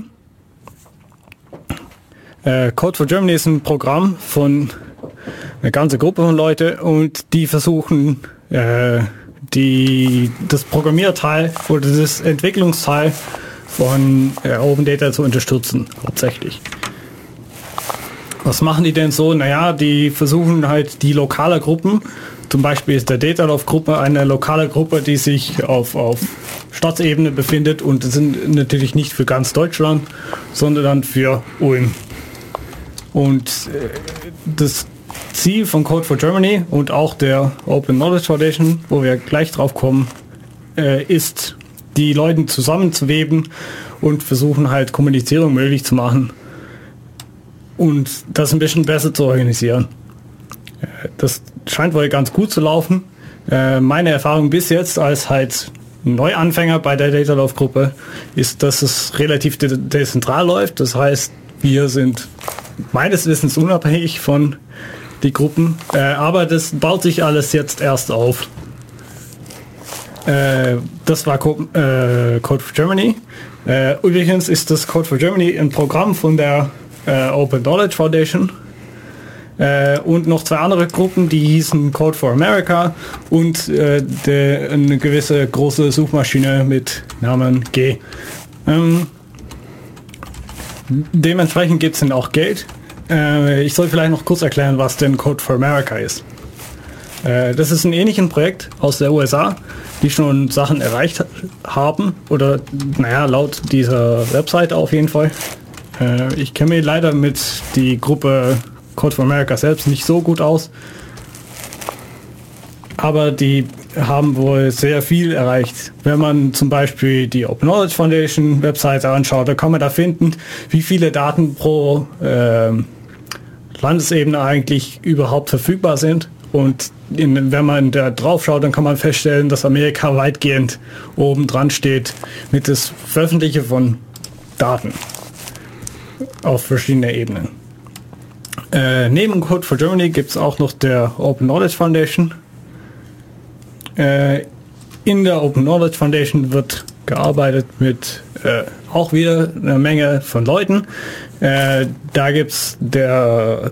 Äh, Code for Germany ist ein Programm von einer ganzen Gruppe von Leuten und die versuchen äh, die, das Programmierteil oder das Entwicklungsteil von äh, Open Data zu unterstützen, hauptsächlich. Was machen die denn so? Naja, die versuchen halt die lokale Gruppen, zum Beispiel ist der Datalove-Gruppe eine lokale Gruppe, die sich auf, auf Staatsebene befindet und das sind natürlich nicht für ganz Deutschland, sondern dann für Ulm. Und äh, das Ziel von Code for Germany und auch der Open Knowledge Foundation, wo wir gleich drauf kommen, äh, ist, die Leute zusammenzuweben und versuchen halt Kommunizierung möglich zu machen und das ein bisschen besser zu organisieren. Äh, das scheint wohl ganz gut zu laufen. Äh, meine Erfahrung bis jetzt als halt Neuanfänger bei der Datalove-Gruppe ist, dass es relativ de- dezentral läuft. Das heißt, wir sind meines Wissens unabhängig von die Gruppen, äh, aber das baut sich alles jetzt erst auf. Äh, das war Co- äh, Code for Germany. Äh, übrigens ist das Code for Germany ein Programm von der äh, Open Knowledge Foundation äh, und noch zwei andere Gruppen, die hießen Code for America und äh, de, eine gewisse große Suchmaschine mit Namen G. Ähm, dementsprechend gibt es dann auch Geld. Äh, ich soll vielleicht noch kurz erklären, was denn Code for America ist. Äh, das ist ein ähnliches Projekt aus der U S A, die schon Sachen erreicht haben, oder naja, laut dieser Webseite auf jeden Fall. Äh, ich kenne mich leider mit die Gruppe Code for America selbst nicht so gut aus, aber die haben wohl sehr viel erreicht. Wenn man zum Beispiel die Open Knowledge Foundation Webseite anschaut, da kann man da finden, wie viele Daten pro äh, Landesebene eigentlich überhaupt verfügbar sind. Und in, wenn man da drauf schaut, dann kann man feststellen, dass Amerika weitgehend oben dran steht mit das Veröffentlichen von Daten auf verschiedenen Ebenen. Äh, neben Code for Germany gibt es auch noch der Open Knowledge Foundation. Äh, in der Open Knowledge Foundation wird gearbeitet mit äh, auch wieder einer Menge von Leuten. Äh, da gibt es der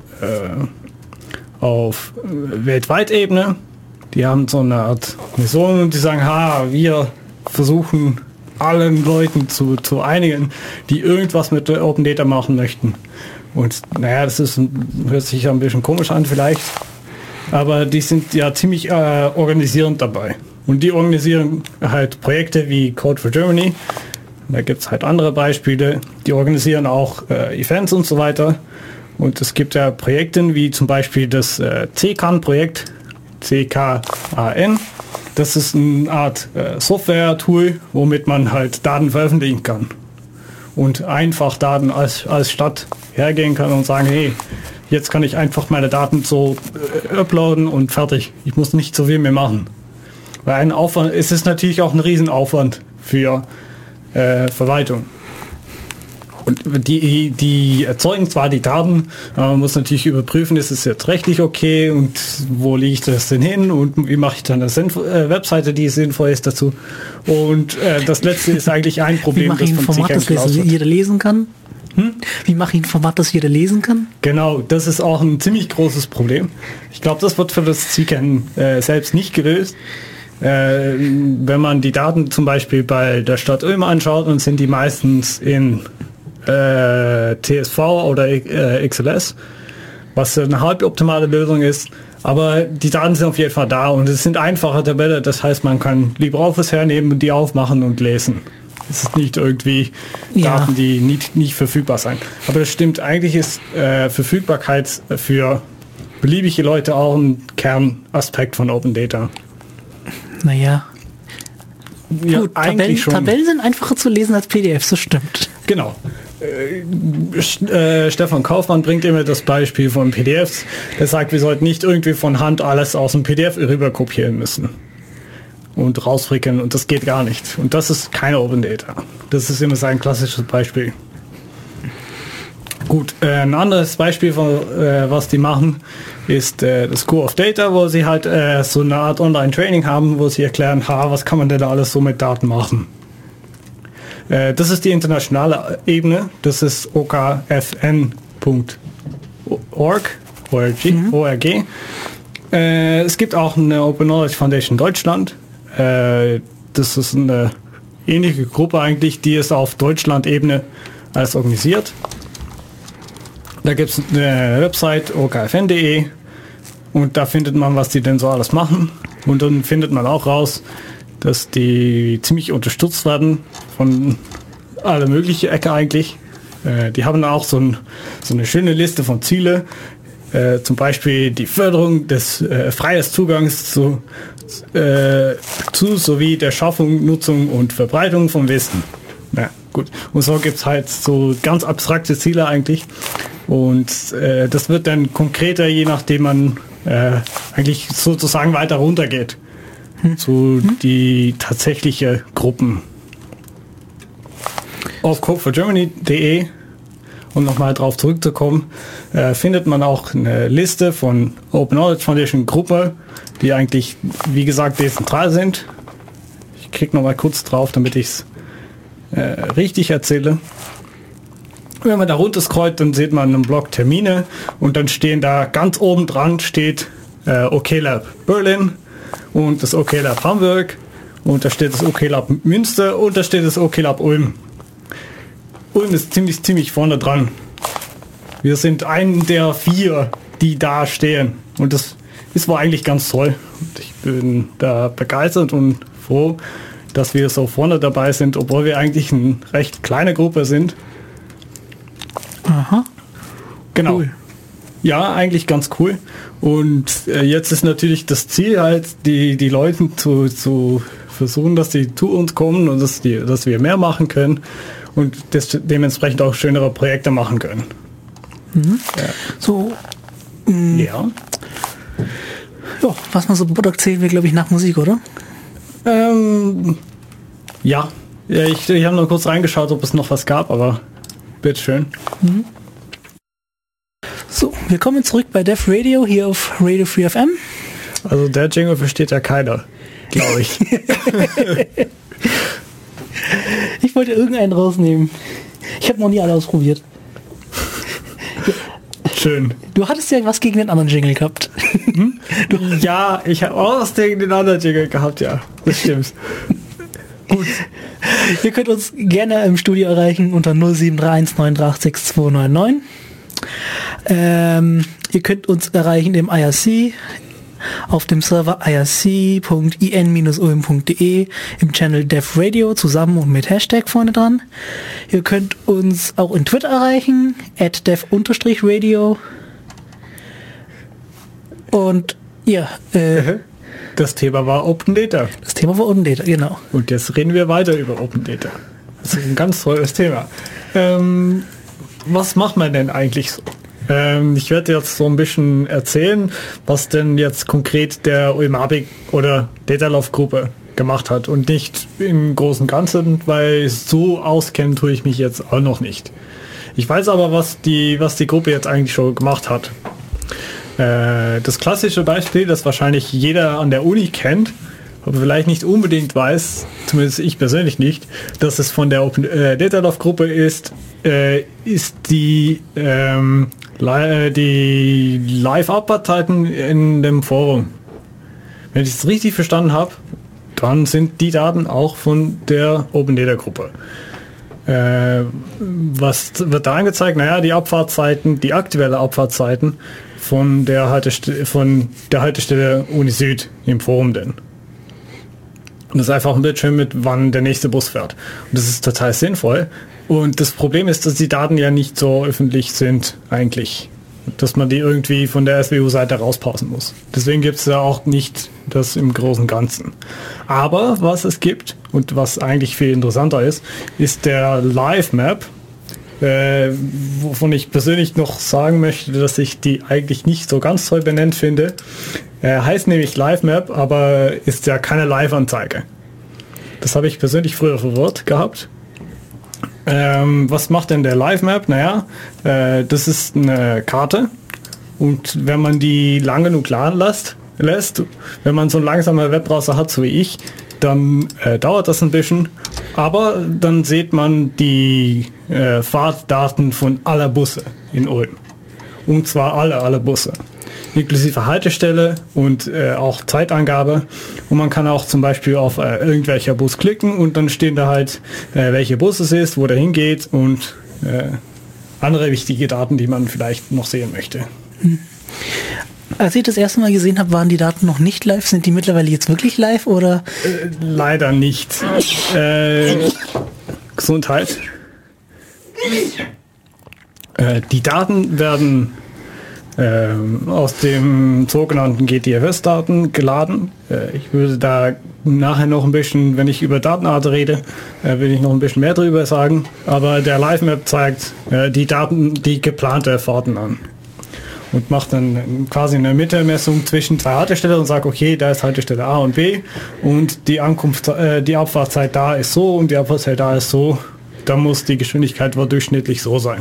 äh, auf weltweit Ebene, die haben so eine Art Mission und die sagen, ha, wir versuchen allen Leuten zu, zu einigen, die irgendwas mit Open Data machen möchten. Und naja, das ist, hört sich ja ein bisschen komisch an vielleicht, aber die sind ja ziemlich äh, organisierend dabei. Und die organisieren halt Projekte wie Code for Germany. Da gibt es halt andere Beispiele. Die organisieren auch äh, Events und so weiter. Und es gibt ja Projekte wie zum Beispiel das äh, C K A N-Projekt, C K A N. Das ist eine Art äh, Software-Tool, womit man halt Daten veröffentlichen kann. Und einfach Daten als, als Stadt hergehen kann und sagen, hey, jetzt kann ich einfach meine Daten so äh, uploaden und fertig. Ich muss nicht so viel mehr machen. Weil ein Aufwand, es ist natürlich auch ein Riesenaufwand für äh, Verwaltung. Und die, die erzeugen zwar die Daten, aber man muss natürlich überprüfen, ist es jetzt rechtlich okay und wo lege ich das denn hin und wie mache ich dann eine Sinnf- äh, Webseite, die sinnvoll ist dazu. Und äh, das letzte ist eigentlich ein Problem, wie mache ich ein Format, das jeder lesen kann? Hm? Wie mache ich ein Format, das jeder lesen kann? Genau, das ist auch ein ziemlich großes Problem. Ich glaube, das wird für das C K A N äh, selbst nicht gelöst. Äh, wenn man die Daten zum Beispiel bei der Stadt Ulm anschaut, dann sind die meistens in äh, T S V oder äh, X L S, was eine halboptimale Lösung ist. Aber die Daten sind auf jeden Fall da und es sind einfache Tabellen. Das heißt, man kann LibreOffice hernehmen und die aufmachen und lesen. Es ist nicht irgendwie ja. Daten, die nicht, nicht verfügbar sind. Aber das stimmt, eigentlich ist äh, Verfügbarkeit für beliebige Leute auch ein Kernaspekt von Open Data. Naja. Ja, Gut, Tabellen, Tabellen sind einfacher zu lesen als P D Fs, das stimmt. Genau. Äh, äh, Stefan Kaufmann bringt immer das Beispiel von P D Fs. Der sagt, wir sollten nicht irgendwie von Hand alles aus dem P D F rüber kopieren müssen und rausfrickeln und das geht gar nicht. Und das ist keine Open Data. Das ist immer sein klassisches Beispiel. Gut, äh, ein anderes Beispiel von äh, was die machen, ist äh, das School of Data, wo sie halt äh, so eine Art Online-Training haben, wo sie erklären, ha, was kann man denn da alles so mit Daten machen. Äh, das ist die internationale Ebene, das ist o k f n punkt org. Mhm. O R G. Äh, es gibt auch eine Open Knowledge Foundation Deutschland. Äh, das ist eine ähnliche Gruppe eigentlich, die ist auf Deutschland-Ebene als organisiert. Da gibt es eine Website o k f n punkt d e und da findet man, was die denn so alles machen. Und dann findet man auch raus, dass die ziemlich unterstützt werden von alle mögliche Ecke eigentlich. Äh, die haben auch so, ein, so eine schöne Liste von Zielen. Äh, zum Beispiel die Förderung des äh, freies Zugangs zu, äh, zu sowie der Schaffung, Nutzung und Verbreitung von Wissen. Ja, gut. Und so gibt es halt so ganz abstrakte Ziele eigentlich. Und äh, das wird dann konkreter, je nachdem man äh, eigentlich sozusagen weiter runtergeht hm. zu hm. die tatsächliche Gruppen. Auf code for germany punkt d e, um nochmal drauf zurückzukommen, äh, findet man auch eine Liste von Open Knowledge Foundation Gruppe, die eigentlich, wie gesagt, dezentral sind. Ich klicke nochmal kurz drauf, damit ich es äh, richtig erzähle. Wenn man da runter scrollt, dann sieht man einen Blog Termine und dann stehen da ganz oben dran steht äh, OKLab Berlin und das OKLab Hamburg und da steht das OKLab Münster und da steht das OKLab Ulm. Ulm ist ziemlich, ziemlich vorne dran. Wir sind ein der vier, die da stehen und das ist wohl eigentlich ganz toll. Und ich bin da begeistert und froh, dass wir so vorne dabei sind, obwohl wir eigentlich eine recht kleine Gruppe sind. Aha. Genau. Cool. Ja, eigentlich ganz cool. Und äh, jetzt ist natürlich das Ziel halt, die, die Leute zu, zu versuchen, dass sie zu uns kommen und dass, die, dass wir mehr machen können und des, dementsprechend auch schönere Projekte machen können. Mhm. Ja. So. Mh, ja. Ja, was man so erzählen wir, glaube ich, nach Musik, oder? Ähm, ja. ja. Ich, ich habe noch kurz reingeschaut, ob es noch was gab, aber bitteschön. Mhm. So, willkommen zurück bei Def Radio hier auf Radio Free F M. Also der Jingle versteht ja keiner, glaube ich. Ich wollte irgendeinen rausnehmen. Ich habe noch nie alle ausprobiert. Schön. Du hattest ja was gegen den anderen Jingle gehabt. Hm? Du, ja, ich habe auch was gegen den anderen Jingle gehabt, ja. Das stimmt. Gut. Ihr könnt uns gerne im Studio erreichen unter null sieben drei eins neun drei acht sechs zwei neun neun. Ähm, ihr könnt uns erreichen im I R C, auf dem Server i r c punkt i n dash o m punkt d e, im Channel Def Radio zusammen und mit Hashtag vorne dran. Ihr könnt uns auch in Twitter erreichen, at def radio. Und ja, äh, das Thema war Open Data. Das Thema war Open Data, genau. Und jetzt reden wir weiter über Open Data. Das ist ein ganz tolles Thema. Ähm, was macht man denn eigentlich so? Ähm, ich werde jetzt so ein bisschen erzählen, was denn jetzt konkret der U M A B I C oder Datalove Gruppe gemacht hat und nicht im großen Ganzen, weil so auskennen tue ich mich jetzt auch noch nicht. Ich weiß aber, was die, was die Gruppe jetzt eigentlich schon gemacht hat. Äh, das klassische Beispiel, das wahrscheinlich jeder an der Uni kennt, aber vielleicht nicht unbedingt weiß, zumindest ich persönlich nicht, dass es von der Open äh, Datalove Gruppe ist, äh, ist die, ähm, li- die Live-Upload-Zeiten in dem Forum. Wenn ich es richtig verstanden habe, dann sind die Daten auch von der Open Data Gruppe. Äh, was wird da angezeigt? Naja, die Abfahrtzeiten, die aktuelle Abfahrtzeiten von der Haltestelle, von der Haltestelle Uni Süd im Forum denn. Und das ist einfach ein Bildschirm mit, wann der nächste Bus fährt. Und das ist total sinnvoll. Und das Problem ist, dass die Daten ja nicht so öffentlich sind eigentlich. Dass man die irgendwie von der S W U-Seite rauspausen muss. Deswegen gibt es ja auch nicht das im großen Ganzen. Aber was es gibt und was eigentlich viel interessanter ist, ist der Live-Map, äh, wovon ich persönlich noch sagen möchte, dass ich die eigentlich nicht so ganz toll benannt finde. Äh, heißt nämlich Live-Map, aber ist ja keine Live-Anzeige. Das habe ich persönlich früher verwirrt gehabt. Ähm, was macht denn der Live-Map? Naja, äh, das ist eine Karte und wenn man die lang genug laden lässt, lässt wenn man so einen langsamen Webbrowser hat, so wie ich, dann äh, dauert das ein bisschen, aber dann sieht man die äh, Fahrtdaten von aller Busse in Ulm. Und zwar alle, alle Busse. Inklusive Haltestelle und äh, auch Zeitangabe. Und man kann auch zum Beispiel auf äh, irgendwelcher Bus klicken und dann stehen da halt, äh, welche Bus es ist, wo der hingeht und äh, andere wichtige Daten, die man vielleicht noch sehen möchte. Hm. Als ich das erste Mal gesehen habe, waren die Daten noch nicht live. Sind die mittlerweile jetzt wirklich live oder? Äh, leider nicht. Äh, Gesundheit. Äh, die Daten werden Ähm, aus dem sogenannten G T F S-Daten geladen. Äh, ich würde da nachher noch ein bisschen, wenn ich über Datenart rede, äh, will ich noch ein bisschen mehr darüber sagen. Aber der Live-Map zeigt äh, die Daten, die geplante Fahrten an. Und macht dann quasi eine Mittelmessung zwischen zwei Haltestellen und sagt, okay, da ist Haltestelle A und B und die Ankunft, äh, die Abfahrtzeit da ist so und die Abfahrtzeit da ist so. Da muss die Geschwindigkeit wohl durchschnittlich so sein.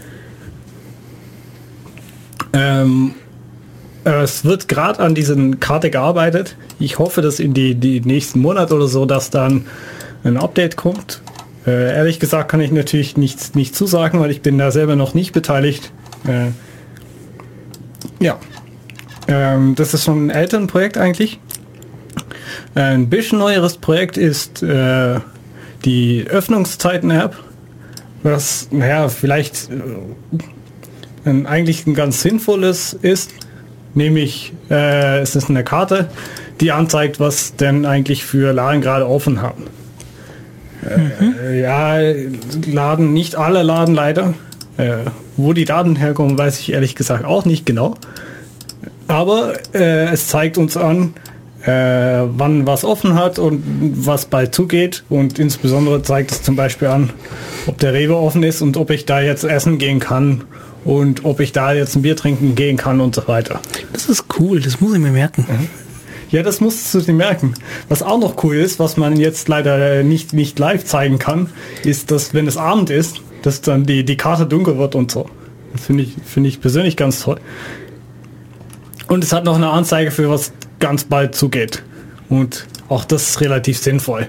Ähm, es wird gerade an diesen Karte gearbeitet. Ich hoffe, dass in die, die nächsten Monate oder so, dass dann ein Update kommt. Äh, ehrlich gesagt kann ich natürlich nichts nicht zusagen, weil ich bin da selber noch nicht beteiligt. Äh, ja, ähm, das ist schon ein älteres Projekt eigentlich. Ein bisschen neueres Projekt ist äh, die Öffnungszeiten-App, was, naja, vielleicht äh, ein, eigentlich ein ganz sinnvolles ist, nämlich äh, es ist eine Karte, die anzeigt, was denn eigentlich für Laden gerade offen haben. Mhm. Äh, ja, Laden, nicht alle Laden leider. Äh, wo die Daten herkommen, weiß ich ehrlich gesagt auch nicht genau. Aber äh, es zeigt uns an, äh, wann was offen hat und was bald zugeht. Und insbesondere zeigt es zum Beispiel an, ob der Rewe offen ist und ob ich da jetzt essen gehen kann und ob ich da jetzt ein Bier trinken gehen kann und so weiter. Das ist cool, das muss ich mir merken. Ja, das musst du dir merken. Was auch noch cool ist, was man jetzt leider nicht, nicht live zeigen kann, ist, dass wenn es Abend ist, dass dann die, die Karte dunkel wird und so. Das finde ich, finde ich persönlich ganz toll. Und es hat noch eine Anzeige für was ganz bald zugeht. Und auch das ist relativ sinnvoll.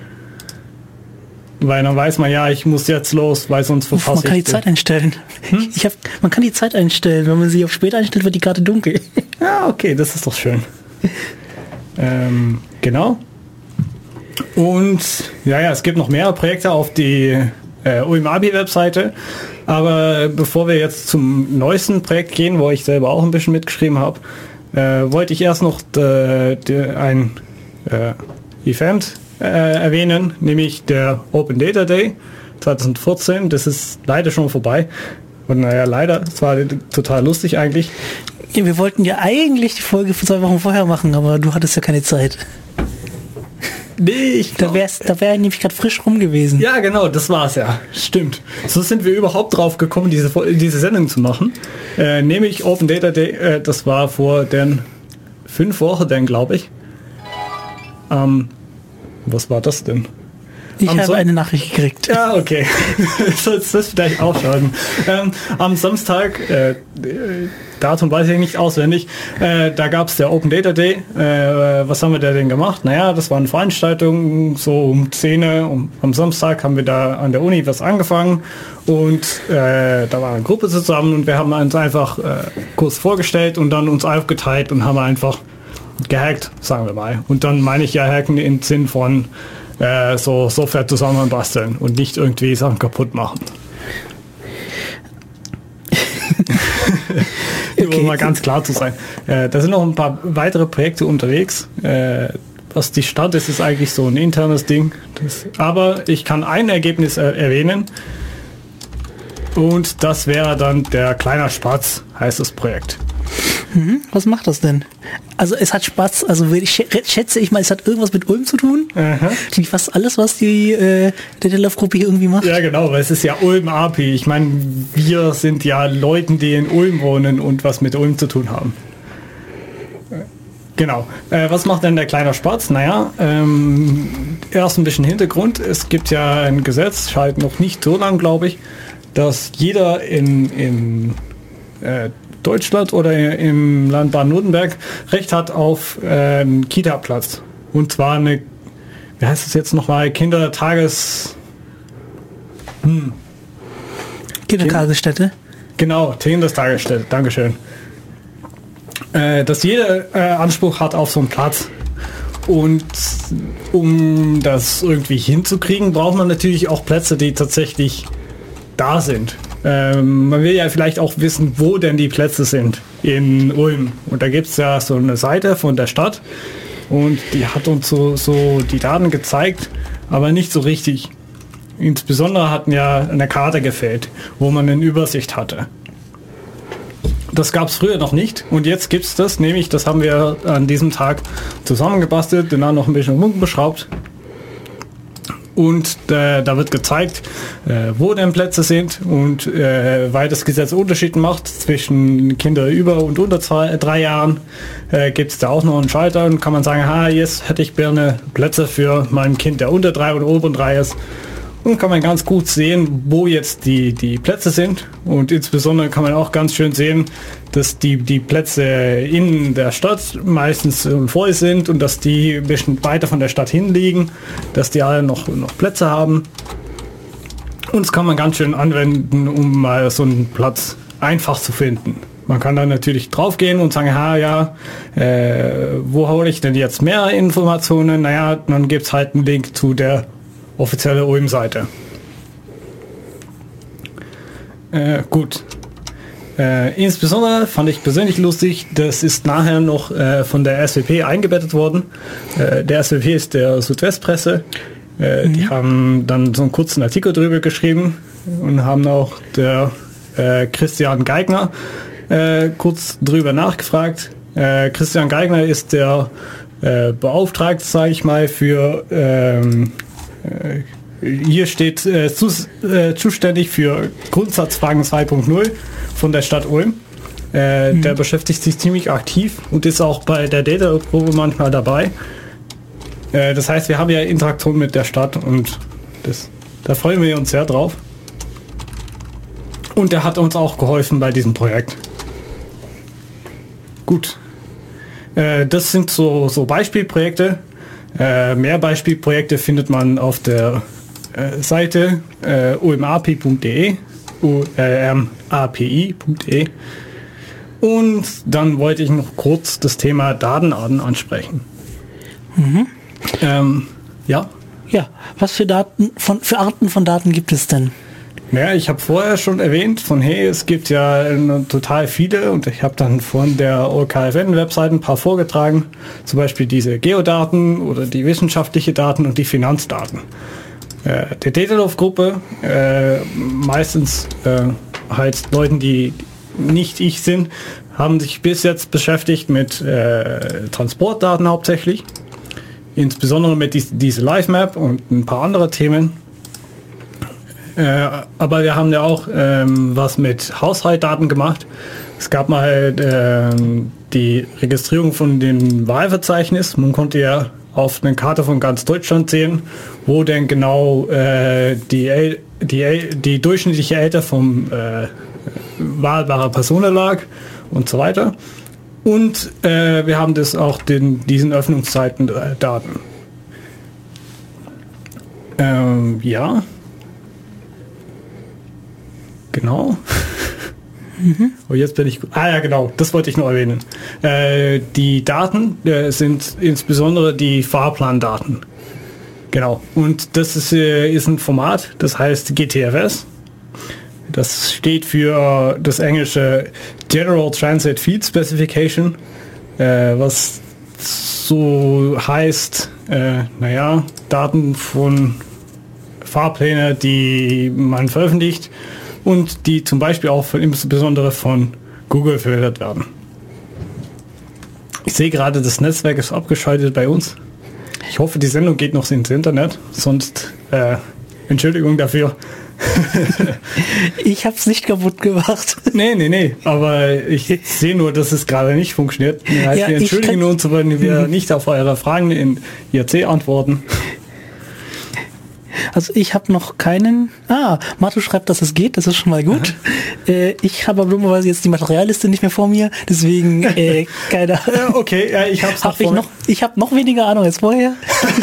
Weil dann weiß man, ja, ich muss jetzt los, weil sonst verpasse ich. Man kann die Zeit einstellen. Hm? Ich hab, man kann die Zeit einstellen. Wenn man sie auf später einstellt, wird die Karte dunkel. Ja, okay, das ist doch schön. ähm, genau. Und ja, ja, es gibt noch mehrere Projekte auf die äh, U M A B I-Webseite. Aber bevor wir jetzt zum neuesten Projekt gehen, wo ich selber auch ein bisschen mitgeschrieben habe, äh, wollte ich erst noch de, de, ein äh, Event äh, erwähnen, nämlich der Open Data Day zwanzig vierzehn. Das ist leider schon vorbei. Und naja, leider, es war total lustig eigentlich. Ja, wir wollten ja eigentlich die Folge für zwei Wochen vorher machen, aber du hattest ja keine Zeit. Nee, ich da wär's, da wäre nämlich gerade frisch rum gewesen. Ja, genau, das war's ja. Stimmt. So sind wir überhaupt drauf gekommen, diese, diese Sendung zu machen. Äh, nämlich Open Data Day, äh, das war vor den fünf Wochen, dann glaube ich. Ähm, was war das denn? Ich am habe Son- eine Nachricht gekriegt. Ja, okay. Sollst das vielleicht aufschreiben. Ähm, am Samstag, äh, Datum weiß ich nicht auswendig, äh, da gab es der Open Data Day. Äh, was haben wir da denn gemacht? Naja, das war eine Veranstaltung, so um zehn Uhr. Um, am Samstag haben wir da an der Uni was angefangen und äh, da war eine Gruppe zusammen und wir haben uns einfach äh, kurz vorgestellt und dann uns aufgeteilt und haben einfach gehackt, sagen wir mal. Und dann meine ich ja hacken im Sinn von äh, so Software zusammenbasteln und nicht irgendwie Sachen kaputt machen. Okay. Um mal ganz klar zu sein. Äh, da sind noch ein paar weitere Projekte unterwegs. Äh, was die Stadt ist, ist eigentlich so ein internes Ding. Das, aber ich kann ein Ergebnis er- erwähnen. Und das wäre dann der Kleiner Spatz, heißt das Projekt. Mhm. Was macht das denn? Also es hat Spaß, also ich schätze ich mal, es hat irgendwas mit Ulm zu tun. Aha. Wie fast alles, was die äh, Detlef-Gruppe hier irgendwie macht. Ja genau, weil es ist ja Ulm A P I. Ich meine, wir sind ja Leute, die in Ulm wohnen und was mit Ulm zu tun haben. Genau. Äh, was macht denn der Kleiner Spatz? Naja, ähm, erst ein bisschen Hintergrund. Es gibt ja ein Gesetz, halt noch nicht so lang, glaube ich, dass jeder in, in äh, Deutschland oder im Land Baden-Württemberg Recht hat auf äh, einen Kita-Platz. Und zwar eine, wie heißt es jetzt nochmal, Kindertages... Hm. Kindertagesstätte. Genau, Kindertagesstätte, Dankeschön. Äh, dass jeder äh, Anspruch hat auf so einen Platz. Und um das irgendwie hinzukriegen, braucht man natürlich auch Plätze, die tatsächlich da sind. Ähm, man will ja vielleicht auch wissen, wo denn die Plätze sind in Ulm. Und da gibt es ja so eine Seite von der Stadt und die hat uns so, so die Daten gezeigt, aber nicht so richtig. Insbesondere hatten ja eine Karte gefehlt, wo man eine Übersicht hatte. Das gab es früher noch nicht und jetzt gibt es das, nämlich das haben wir an diesem Tag zusammengebastelt, dann noch ein bisschen rumgeschraubt. Und äh, da wird gezeigt, äh, wo denn Plätze sind und äh, weil das Gesetz Unterschied macht zwischen Kinder über und unter zwei, drei Jahren, äh, gibt es da auch noch einen Schalter und kann man sagen, ha, jetzt hätte ich gerne Plätze für mein Kind, der unter drei oder ober drei ist. Und kann man ganz gut sehen, wo jetzt die, die Plätze sind. Und insbesondere kann man auch ganz schön sehen, dass die, die Plätze in der Stadt meistens voll sind und dass die ein bisschen weiter von der Stadt hin liegen, dass die alle noch, noch Plätze haben. Und das kann man ganz schön anwenden, um mal so einen Platz einfach zu finden. Man kann dann natürlich draufgehen und sagen, ha ja, äh, wo hole ich denn jetzt mehr Informationen? Naja, dann gibt es halt einen Link zu der offizielle Ulm-Seite. Äh, gut. Äh, insbesondere fand ich persönlich lustig, das ist nachher noch äh, von der S W P eingebettet worden. Äh, der S W P ist der Südwestpresse. Äh, mhm. Die haben dann so einen kurzen Artikel drüber geschrieben und haben auch der äh, Christian Geigner äh, kurz drüber nachgefragt. Äh, Christian Geigner ist der äh, Beauftragte, sage ich mal, für ähm, äh, hier steht äh, zu, äh, zuständig für Grundsatzfragen zwei Punkt null von der Stadt Ulm. Äh, mhm. Der beschäftigt sich ziemlich aktiv und ist auch bei der Data-Gruppe manchmal dabei. Äh, das heißt, wir haben ja Interaktion mit der Stadt und das, da freuen wir uns sehr drauf. Und er hat uns auch geholfen bei diesem Projekt. Gut. Äh, das sind so, so Beispielprojekte. Äh, mehr Beispielprojekte findet man auf der äh, Seite äh, u m a p i punkt d e, u m a p i punkt d e. Und dann wollte ich noch kurz das Thema Datenarten ansprechen. Mhm. Ähm, ja. Ja, was für Daten von für Arten von Daten gibt es denn? Ja, ich habe vorher schon erwähnt, von hey, es gibt ja äh, total viele und ich habe dann von der O K F N-Webseite ein paar vorgetragen, zum Beispiel diese Geodaten oder die wissenschaftliche Daten und die Finanzdaten. Äh, die Datalove-Gruppe, äh, meistens äh, halt Leuten, die nicht ich sind, haben sich bis jetzt beschäftigt mit äh, Transportdaten hauptsächlich, insbesondere mit dies, diese Live-Map und ein paar andere Themen. Äh, aber wir haben ja auch ähm, was mit Haushaltsdaten gemacht. Es gab mal ähm, die Registrierung von dem Wahlverzeichnis. Man konnte ja auf einer Karte von ganz Deutschland sehen, wo denn genau äh, die, El die, El die durchschnittliche Alter vom äh, wahlbarer Person lag und so weiter. Und äh, wir haben das auch den, diesen Öffnungszeiten äh, Daten. Ähm, ja. Genau. Mhm. Oh, jetzt bin ich... Ah ja, genau, das wollte ich noch erwähnen. Äh, die Daten äh, sind insbesondere die Fahrplandaten. Genau. Und das ist, äh, ist ein Format, das heißt G T F S. Das steht für das englische General Transit Feed Specification, äh, was so heißt, äh, naja, Daten von Fahrplänen, die man veröffentlicht und die zum Beispiel auch von, insbesondere von Google verwendet werden. Ich sehe gerade, das Netzwerk ist abgeschaltet bei uns. Ich hoffe, die Sendung geht noch ins Internet, sonst äh, Entschuldigung dafür. Ich habe es nicht kaputt gemacht. Nee, nee, nee, aber ich sehe nur, dass es gerade nicht funktioniert. Das heißt, ja, wir entschuldigen uns, wenn wir nicht auf eure Fragen in I R C antworten. Also ich habe noch keinen... Ah, Marto schreibt, dass es geht, das ist schon mal gut. Äh, ich habe aber dummerweise jetzt die Materialliste nicht mehr vor mir, deswegen äh, keine Ahnung. Ja, okay, ja, ich habe es hab ich noch. Ich habe noch weniger Ahnung als vorher.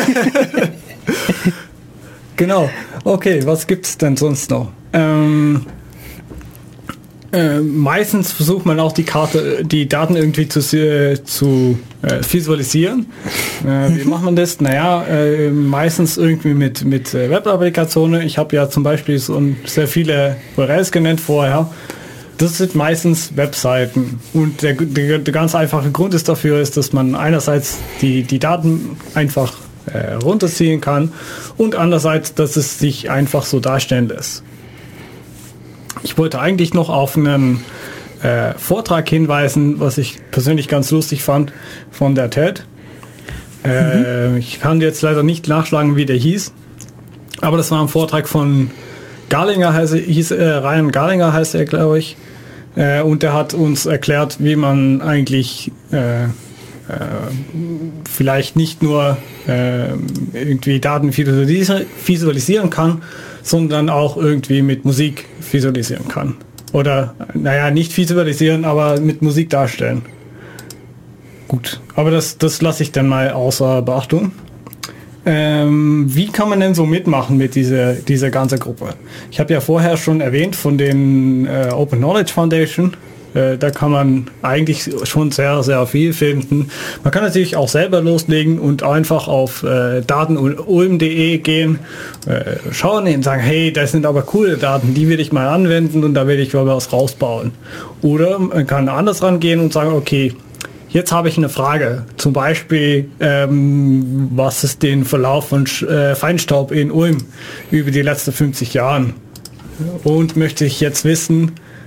Genau. Okay, was gibt's denn sonst noch? Ähm, äh, meistens versucht man auch die Karte, die Daten irgendwie zu, äh, zu äh, visualisieren. Äh, wie macht man das? Naja, äh, meistens irgendwie mit, mit äh, Web-Applikationen. Ich habe ja zum Beispiel so sehr viele U R Ls genannt vorher. Das sind meistens Webseiten. Und der, der, der ganz einfache Grund ist dafür, ist, dass man einerseits die, die Daten einfach äh, runterziehen kann und andererseits, dass es sich einfach so darstellen lässt. Ich wollte eigentlich noch auf einen äh, Vortrag hinweisen, was ich persönlich ganz lustig fand, von der T E D. Äh, mhm. Ich kann jetzt leider nicht nachschlagen, wie der hieß, aber das war ein Vortrag von Garlinger, heißt, hieß, äh, Ryan Garlinger heißt er, glaube ich. Äh, und der hat uns erklärt, wie man eigentlich äh, äh, vielleicht nicht nur äh, irgendwie Daten visualisieren kann, sondern auch irgendwie mit Musik visualisieren kann. Oder, naja, nicht visualisieren, aber mit Musik darstellen. Gut, aber das, das lasse ich dann mal außer Beachtung. Ähm, wie kann man denn so mitmachen mit dieser, dieser ganzen Gruppe? Ich habe ja vorher schon erwähnt von den äh, Open Knowledge Foundation. Äh, da kann man eigentlich schon sehr, sehr viel finden. Man kann natürlich auch selber loslegen und einfach auf äh, daten punkt ulm punkt de gehen, äh, schauen und sagen, hey, das sind aber coole Daten, die will ich mal anwenden und da will ich mal was rausbauen. Oder man kann anders rangehen und sagen, okay, jetzt habe ich eine Frage, zum Beispiel, ähm, was ist den Verlauf von äh, Feinstaub in Ulm über die letzten fünfzig Jahren? Und möchte ich jetzt wissen,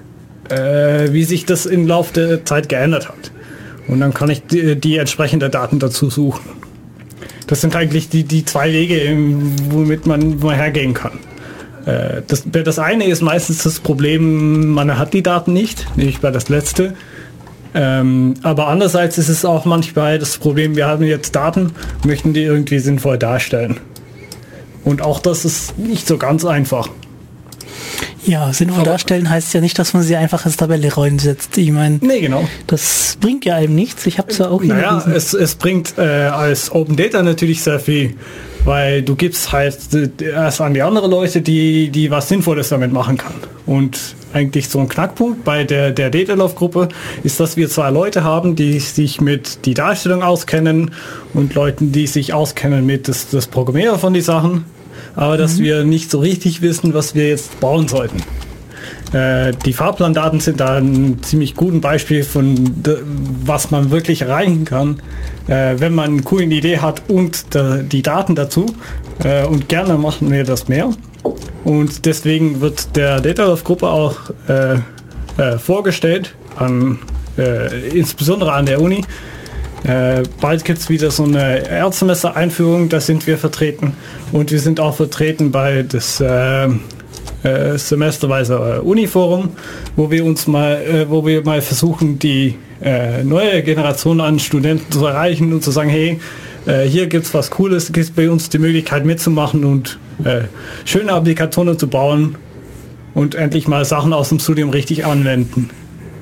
äh, wie sich das im Laufe der Zeit geändert hat. Und dann kann ich die, die entsprechenden Daten dazu suchen. Das sind eigentlich die, die zwei Wege, womit man mal hergehen kann. Äh, das, das eine ist meistens das Problem, man hat die Daten nicht, nämlich bei das letzte. Ähm, aber andererseits ist es auch manchmal das Problem, wir haben jetzt Daten, möchten die irgendwie sinnvoll darstellen. Und auch das ist nicht so ganz einfach. Ja, sinnvoll aber darstellen heißt ja nicht, dass man sie einfach als Tabelle reinsetzt. Ich meine, nee, genau. Das bringt ja einem nichts. Ich habe es ja auch hier. Naja, es, es bringt äh, als Open Data natürlich sehr viel, weil du gibst halt erst an die anderen Leute, die, die was Sinnvolles damit machen kann. Und eigentlich so ein Knackpunkt bei der, der Datalove-Gruppe ist, dass wir zwei Leute haben, die sich mit die Darstellung auskennen und Leuten, die sich auskennen mit das, das Programmieren von die Sachen. Aber dass mhm. wir nicht so richtig wissen, was wir jetzt bauen sollten. Äh, die Fahrplandaten sind da ein ziemlich gutes Beispiel von, de, was man wirklich erreichen kann, äh, wenn man eine coole Idee hat und de, die Daten dazu. Äh, und gerne machen wir das mehr. Und deswegen wird der Datalove-Gruppe auch äh, äh, vorgestellt, an, äh, insbesondere an der Uni. Äh, bald gibt es wieder so eine Erstsemester-Einführung, da sind wir vertreten und wir sind auch vertreten bei das äh, äh, semesterweise Uniforum, wo wir uns mal, äh, wo wir mal versuchen, die äh, neue Generation an Studenten zu erreichen und zu sagen, hey, äh, hier gibt's was Cooles, gibt bei uns die Möglichkeit mitzumachen und äh, schöne Applikationen zu bauen und endlich mal Sachen aus dem Studium richtig anwenden.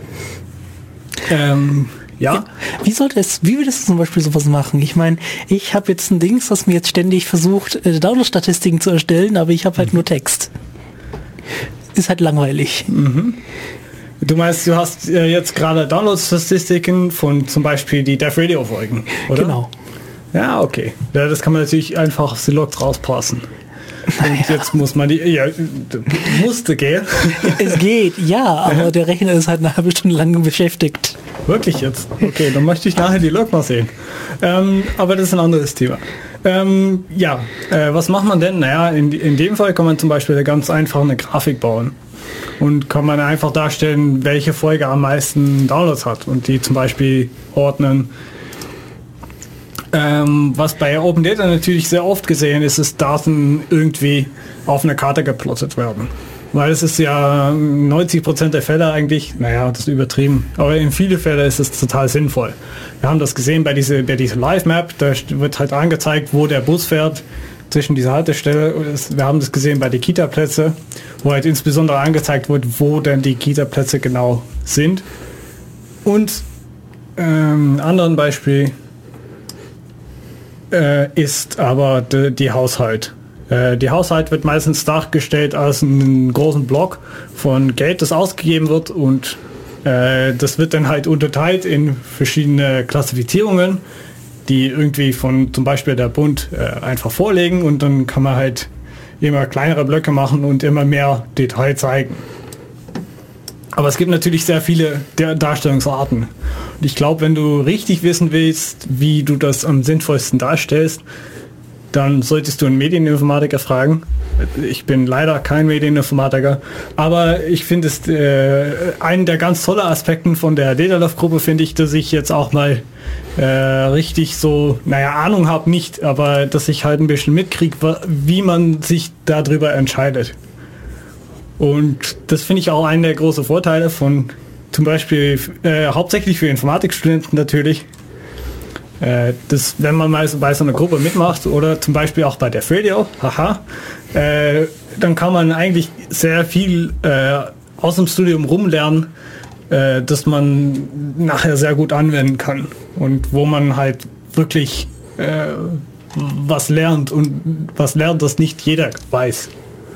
Ähm, Ja. ja. Wie sollte es, wie würdest du zum Beispiel sowas machen? Ich meine, ich habe jetzt ein Dings, das mir jetzt ständig versucht, äh, Download-Statistiken zu erstellen, aber ich habe halt nur Text. Ist halt langweilig. Mhm. Du meinst, du hast äh, jetzt gerade Download-Statistiken von zum Beispiel die Dev Radio-Folgen, oder? Genau. Ja, okay. Ja, das kann man natürlich einfach auf die Logs rauspassen. Naja. Und jetzt muss man die, ja, musste gehen. Es geht, ja, aber der Rechner ist halt eine halbe Stunde lang beschäftigt. Wirklich jetzt? Okay, dann möchte ich nachher die Log mal sehen. Ähm, aber das ist ein anderes Thema. Ähm, ja, äh, was macht man denn? Naja, in, in dem Fall kann man zum Beispiel ganz einfach eine Grafik bauen. Und kann man einfach darstellen, welche Folge am meisten Downloads hat und die zum Beispiel ordnen. Ähm, was bei Open Data natürlich sehr oft gesehen ist, ist, Daten irgendwie auf einer Karte geplottet werden. Weil es ist ja neunzig Prozent der Fälle eigentlich, naja, das ist übertrieben, aber in vielen Fällen ist es total sinnvoll. Wir haben das gesehen bei dieser, bei dieser Live-Map, da wird halt angezeigt, wo der Bus fährt zwischen dieser Haltestelle. Wir haben das gesehen bei den Kita-Plätzen, wo halt insbesondere angezeigt wird, wo denn die Kita-Plätze genau sind. Und ähm, ein anderes Beispiel äh, ist aber die, die Haushalt. Die Haushalt wird meistens dargestellt als einen großen Block von Geld, das ausgegeben wird und äh, das wird dann halt unterteilt in verschiedene Klassifizierungen, die irgendwie von zum Beispiel der Bund äh, einfach vorlegen und dann kann man halt immer kleinere Blöcke machen und immer mehr Detail zeigen. Aber es gibt natürlich sehr viele der Darstellungsarten. Und ich glaube, wenn du richtig wissen willst, wie du das am sinnvollsten darstellst, dann solltest du einen Medieninformatiker fragen. Ich bin leider kein Medieninformatiker, aber ich finde es äh, einen der ganz tollen Aspekten von der Datalove-Gruppe, finde ich, dass ich jetzt auch mal äh, richtig so, naja, Ahnung habe nicht, aber dass ich halt ein bisschen mitkriege, wie man sich darüber entscheidet. Und das finde ich auch einen der großen Vorteile von zum Beispiel äh, hauptsächlich für Informatikstudenten natürlich. Das, wenn man mal bei so einer Gruppe mitmacht oder zum Beispiel auch bei der Radio, haha, äh, dann kann man eigentlich sehr viel äh, aus dem Studium rumlernen, äh, das man nachher sehr gut anwenden kann und wo man halt wirklich äh, was lernt und was lernt, das nicht jeder weiß.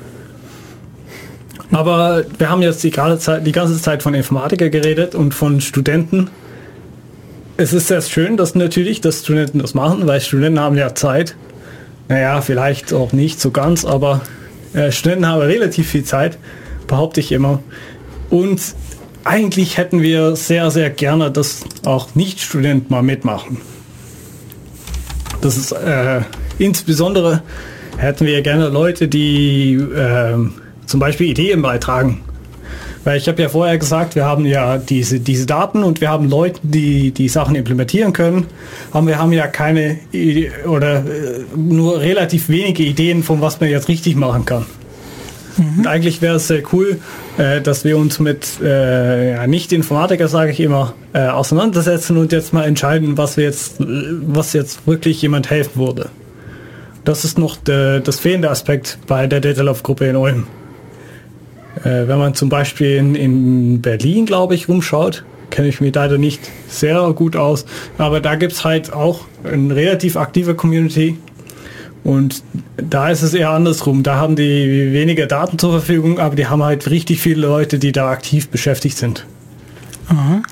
Aber wir haben jetzt die ganze Zeit, die ganze Zeit von Informatiker geredet und von Studenten. Es ist sehr schön, dass natürlich, dass Studenten das machen, weil Studenten haben ja Zeit. Naja, vielleicht auch nicht so ganz, aber äh, Studenten haben relativ viel Zeit, behaupte ich immer. Und eigentlich hätten wir sehr, sehr gerne, dass auch Nicht-Studenten mal mitmachen. Das ist äh, insbesondere hätten wir gerne Leute, die äh, zum Beispiel Ideen beitragen. Weil ich habe ja vorher gesagt, wir haben ja diese, diese Daten und wir haben Leute, die die Sachen implementieren können, aber wir haben ja keine oder äh, nur relativ wenige Ideen, von was man jetzt richtig machen kann. Mhm. Und eigentlich wäre es sehr cool, äh, dass wir uns mit äh, ja, Nicht-Informatiker, sage ich immer, äh, auseinandersetzen und jetzt mal entscheiden, was wir jetzt, was jetzt wirklich jemand helfen würde. Das ist noch de, das fehlende Aspekt bei der Datalove-Gruppe in Ulm. Äh, wenn man zum Beispiel in, in Berlin, glaube ich, rumschaut, kenne ich mich leider nicht sehr gut aus, aber da gibt es halt auch eine relativ aktive Community. Und da ist es eher andersrum. Da haben die weniger Daten zur Verfügung, aber die haben halt richtig viele Leute, die da aktiv beschäftigt sind. Aha.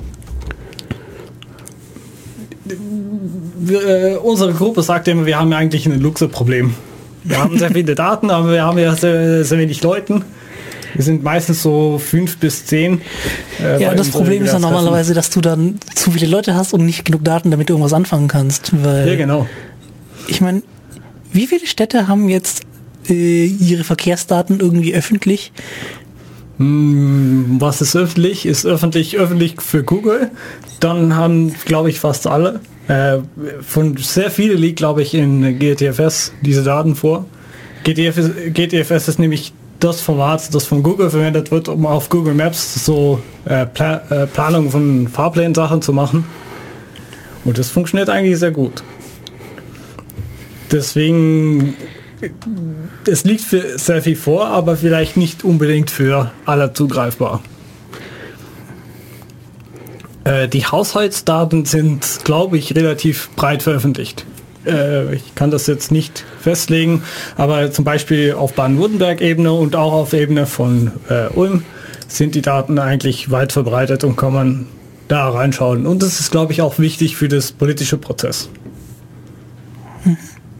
Wir, äh, unsere Gruppe sagt immer, wir haben eigentlich ein Luxusproblem. Wir haben sehr viele Daten, aber wir haben ja sehr, sehr wenig Leuten. Wir sind meistens so fünf bis zehn. Äh, ja, das Problem ist ja normalerweise, dass du dann zu viele Leute hast und nicht genug Daten, damit du irgendwas anfangen kannst. Weil ja, genau. Ich meine, wie viele Städte haben jetzt äh, ihre Verkehrsdaten irgendwie öffentlich? Hm, was ist öffentlich? Ist öffentlich öffentlich für Google. Dann haben, glaube ich, fast alle. Äh, von sehr viele liegt, glaube ich, in G T F S diese Daten vor. G T F S, G T F S ist nämlich das Format, das von Google verwendet wird, um auf Google Maps so äh, Pla- äh, Planung von Fahrplan-Sachen zu machen. Und das funktioniert eigentlich sehr gut. Deswegen, es liegt für sehr viel vor, aber vielleicht nicht unbedingt für alle zugreifbar. Äh, die Haushaltsdaten sind, glaube ich, relativ breit veröffentlicht. Äh, ich kann das jetzt nicht festlegen, aber zum Beispiel auf Baden-Württemberg-Ebene und auch auf Ebene von äh, Ulm sind die Daten eigentlich weit verbreitet und kann man da reinschauen. Und das ist, glaube ich, auch wichtig für das politische Prozess. Hm.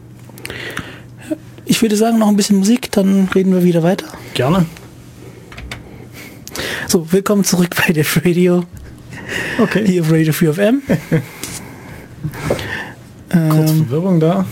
Ich würde sagen, noch ein bisschen Musik, dann reden wir wieder weiter. Gerne. So, willkommen zurück bei Dev Radio. Okay. Hier auf Radio vier F M. Kurz ähm, Verwirrung da.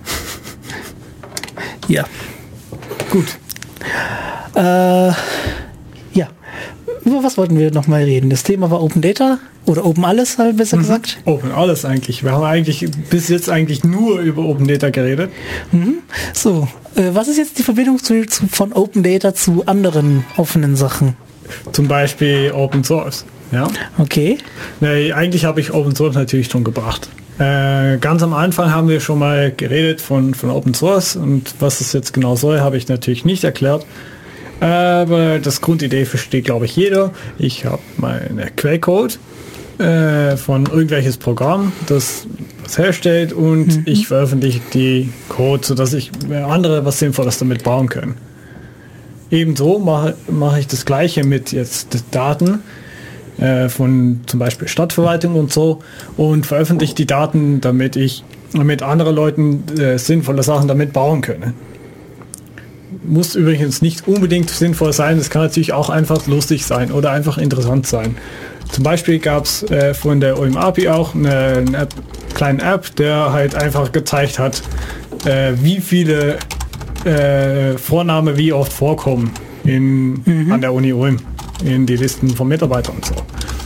Ja. Gut. Äh, ja. Über was wollten wir noch mal reden? Das Thema war Open Data oder Open Alles, halt besser mhm. gesagt. Open Alles eigentlich. Wir haben eigentlich bis jetzt eigentlich nur über Open Data geredet. Mhm. So, äh, was ist jetzt die Verbindung zu, zu, von Open Data zu anderen offenen Sachen? Zum Beispiel Open Source. Ja. Okay. Nee, eigentlich habe ich Open Source natürlich schon gebracht. Äh, ganz am Anfang haben wir schon mal geredet von, von Open Source und was es jetzt genau soll, habe ich natürlich nicht erklärt. Aber das Grundidee versteht, glaube ich, jeder. Ich habe meine Quellcode äh, von irgendwelches Programm, das was herstellt und mhm. ich veröffentliche die Code, sodass ich andere was Sinnvolles damit bauen können. Ebenso mache, mache ich das Gleiche mit jetzt Daten äh, von zum Beispiel Stadtverwaltung und so und veröffentliche die Daten, damit ich mit anderen Leuten äh, sinnvolle Sachen damit bauen können. Muss übrigens nicht unbedingt sinnvoll sein, es kann natürlich auch einfach lustig sein oder einfach interessant sein. Zum Beispiel gab es äh, von der O M A P I auch eine, eine App, kleine App, der halt einfach gezeigt hat, äh, wie viele äh, Vorname wie oft vorkommen in, mhm. an der Uni Ulm, in die Listen von Mitarbeitern und so.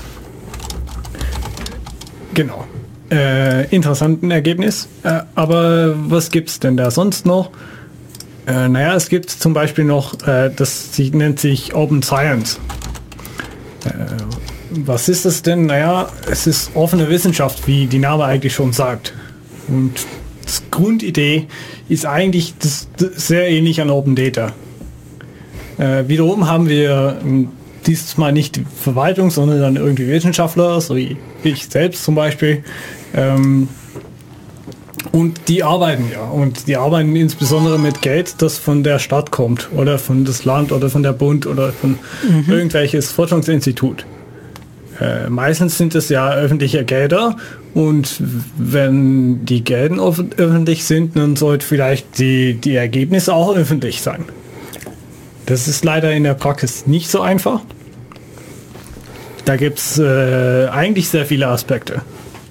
Genau. Äh, interessanten Ergebnis. Äh, aber was gibt es denn da sonst noch? Äh, naja, es gibt zum Beispiel noch, äh, das sie nennt sich Open Science. Äh, was ist das denn? Naja, es ist offene Wissenschaft, wie die Name eigentlich schon sagt. Und die Grundidee ist eigentlich das, das sehr ähnlich an Open Data. Äh, wiederum haben wir dieses Mal nicht die Verwaltung, sondern dann irgendwie Wissenschaftler, so wie ich selbst zum Beispiel. Ähm, Und die arbeiten ja. Und die arbeiten insbesondere mit Geld, das von der Stadt kommt oder von das Land oder von der Bund oder von mhm. irgendwelches Forschungsinstitut. Äh, meistens sind es ja öffentliche Gelder und wenn die Gelder öffentlich sind, dann sollte vielleicht die, die Ergebnisse auch öffentlich sein. Das ist leider in der Praxis nicht so einfach. Da gibt es äh, eigentlich sehr viele Aspekte.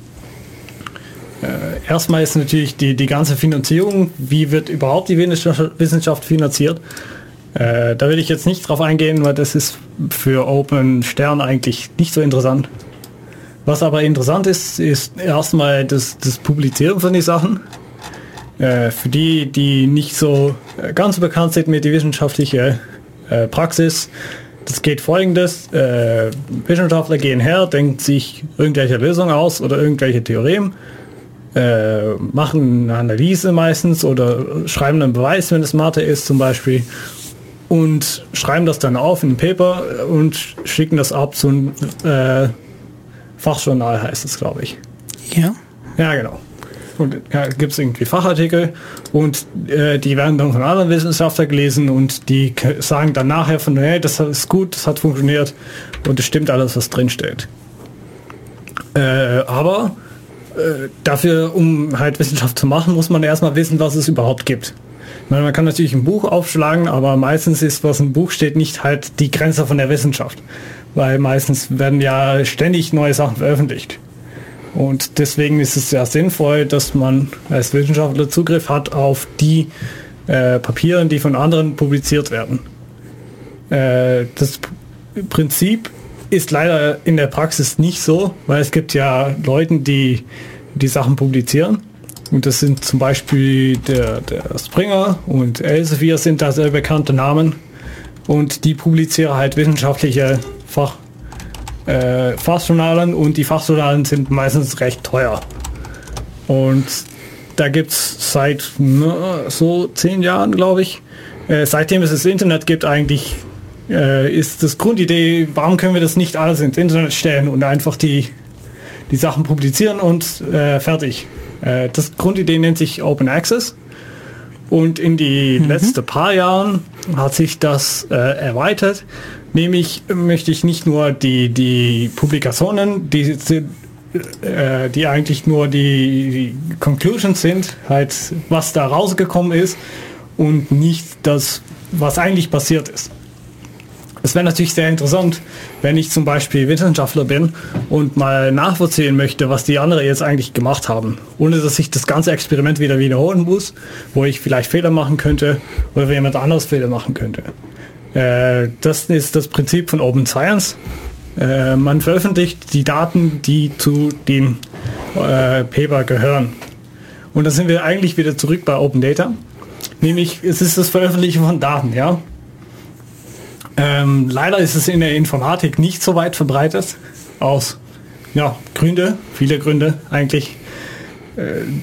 Äh, erstmal ist natürlich die, die ganze Finanzierung, wie wird überhaupt die Wissenschaft finanziert. Äh, da will ich jetzt nicht drauf eingehen, weil das ist für OpenStern eigentlich nicht so interessant. Was aber interessant ist, ist erstmal das, das Publizieren von den Sachen. Äh, für die, die nicht so ganz bekannt sind mit der wissenschaftlichen äh, Praxis, das geht folgendes. Äh, Wissenschaftler gehen her, denken sich irgendwelche Lösungen aus oder irgendwelche Theoremen, äh, machen eine Analyse meistens oder schreiben einen Beweis, wenn es Mathe ist zum Beispiel, und schreiben das dann auf in ein Paper und schicken das ab zu einem äh, Fachjournal, heißt es, glaube ich. Ja. Ja, genau. Und ja, gibt es irgendwie Fachartikel und äh, die werden dann von anderen Wissenschaftlern gelesen und die k- sagen dann nachher von, hey, das ist gut, das hat funktioniert und es stimmt alles, was drin steht. Äh, aber äh, dafür, um halt Wissenschaft zu machen, muss man erstmal wissen, was es überhaupt gibt. Ich meine, man kann natürlich ein Buch aufschlagen, aber meistens ist, was im Buch steht, nicht halt die Grenze von der Wissenschaft. Weil meistens werden ja ständig neue Sachen veröffentlicht. Und deswegen ist es sehr sinnvoll, dass man als Wissenschaftler Zugriff hat auf die äh, Papiere, die von anderen publiziert werden. Äh, das P- Prinzip ist leider in der Praxis nicht so, weil es gibt ja Leute, die die Sachen publizieren. Und das sind zum Beispiel der, der Springer und Elsevier sind da sehr bekannte Namen. Und die publizieren halt wissenschaftliche Fach, äh, Fachjournalen und die Fachjournalen sind meistens recht teuer. Und da gibt es seit na, so zehn Jahren, glaube ich, äh, seitdem es das Internet gibt eigentlich, äh, ist das Grundidee, warum können wir das nicht alles ins Internet stellen und einfach die, die Sachen publizieren und äh, fertig. Äh, das Grundidee nennt sich Open Access. Und in die mhm. letzten paar Jahren hat sich das äh, erweitert. Nämlich möchte ich nicht nur die, die Publikationen, die, sind, äh, die eigentlich nur die, die Conclusions sind, halt was da rausgekommen ist und nicht das, was eigentlich passiert ist. Es wäre natürlich sehr interessant, wenn ich zum Beispiel Wissenschaftler bin und mal nachvollziehen möchte, was die anderen jetzt eigentlich gemacht haben, ohne dass ich das ganze Experiment wieder wiederholen muss, wo ich vielleicht Fehler machen könnte oder jemand anderes Fehler machen könnte. Äh, das ist das Prinzip von Open Science. Äh, man veröffentlicht die Daten, die zu dem äh, Paper gehören. Und da sind wir eigentlich wieder zurück bei Open Data. Nämlich, es ist das Veröffentlichen von Daten, ja. Ähm, leider ist es in der Informatik nicht so weit verbreitet, aus ja, Gründe, viele Gründe eigentlich. Äh,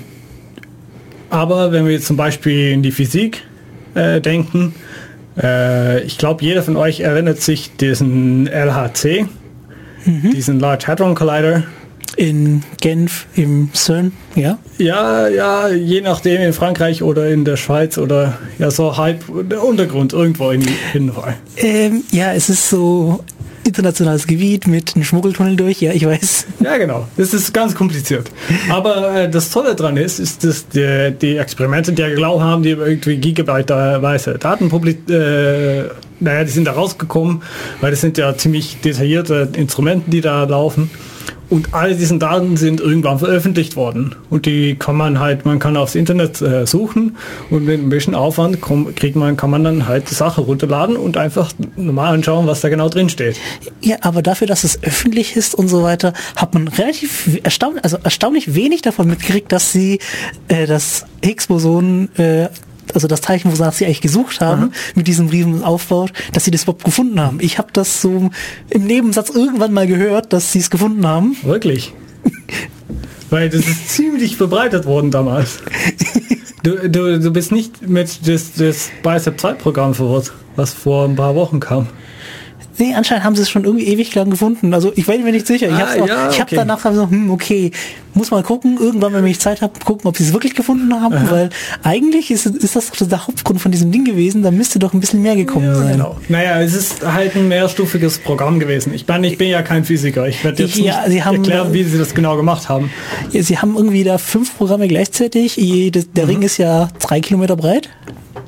aber wenn wir jetzt zum Beispiel in die Physik äh, denken, äh, ich glaube, jeder von euch erinnert sich diesen L H C, mhm. diesen Large Hadron Collider. In Genf, im CERN, ja? Ja, ja, je nachdem in Frankreich oder in der Schweiz oder ja so halb der Untergrund irgendwo in jeden Fall. Ähm, ja, es ist so internationales Gebiet mit einem Schmuggeltunnel durch, ja, ich weiß. Ja, genau. Das ist ganz kompliziert. Aber äh, das Tolle dran ist, ist, dass die, die Experimente, die ja geglaubt haben, die irgendwie gigabyteweise Daten publiziert, äh, naja, die sind da rausgekommen, weil das sind ja ziemlich detaillierte Instrumente, die da laufen. Und all diese Daten sind irgendwann veröffentlicht worden. Und die kann man halt, man kann aufs Internet äh, suchen und mit ein bisschen Aufwand komm, kriegt man, kann man dann halt die Sache runterladen und einfach normal anschauen, was da genau drin steht. Ja, aber dafür, dass es öffentlich ist und so weiter, hat man relativ erstaunlich, also erstaunlich wenig davon mitgekriegt, dass sie äh, das Higgs-Boson äh, also das Teilchen, wonach sie eigentlich gesucht haben, mhm. mit diesem riesen Aufbau, dass sie das überhaupt gefunden haben. Ich habe das so im Nebensatz irgendwann mal gehört, dass sie es gefunden haben. Wirklich? Weil das ist ziemlich verbreitet worden damals. Du, du, du bist nicht mit das, das Bicep zwei Programm verwirrt, was vor ein paar Wochen kam. Nee, anscheinend haben sie es schon irgendwie ewig lang gefunden. Also ich weiß mir nicht sicher. Ich ah, habe ja, okay. hab danach so, hm, okay, muss mal gucken, irgendwann, wenn ich Zeit habe, gucken, ob sie es wirklich gefunden haben, aha. weil eigentlich ist, ist das doch der Hauptgrund von diesem Ding gewesen, da müsste doch ein bisschen mehr gekommen ja, sein. Genau. Naja, es ist halt ein mehrstufiges Programm gewesen. Ich meine, ich bin ja kein Physiker. Ich werde jetzt ja, nicht sie haben, erklären, wie sie das genau gemacht haben. Ja, sie haben irgendwie da fünf Programme gleichzeitig. Jedes, der mhm. Ring ist ja drei Kilometer breit.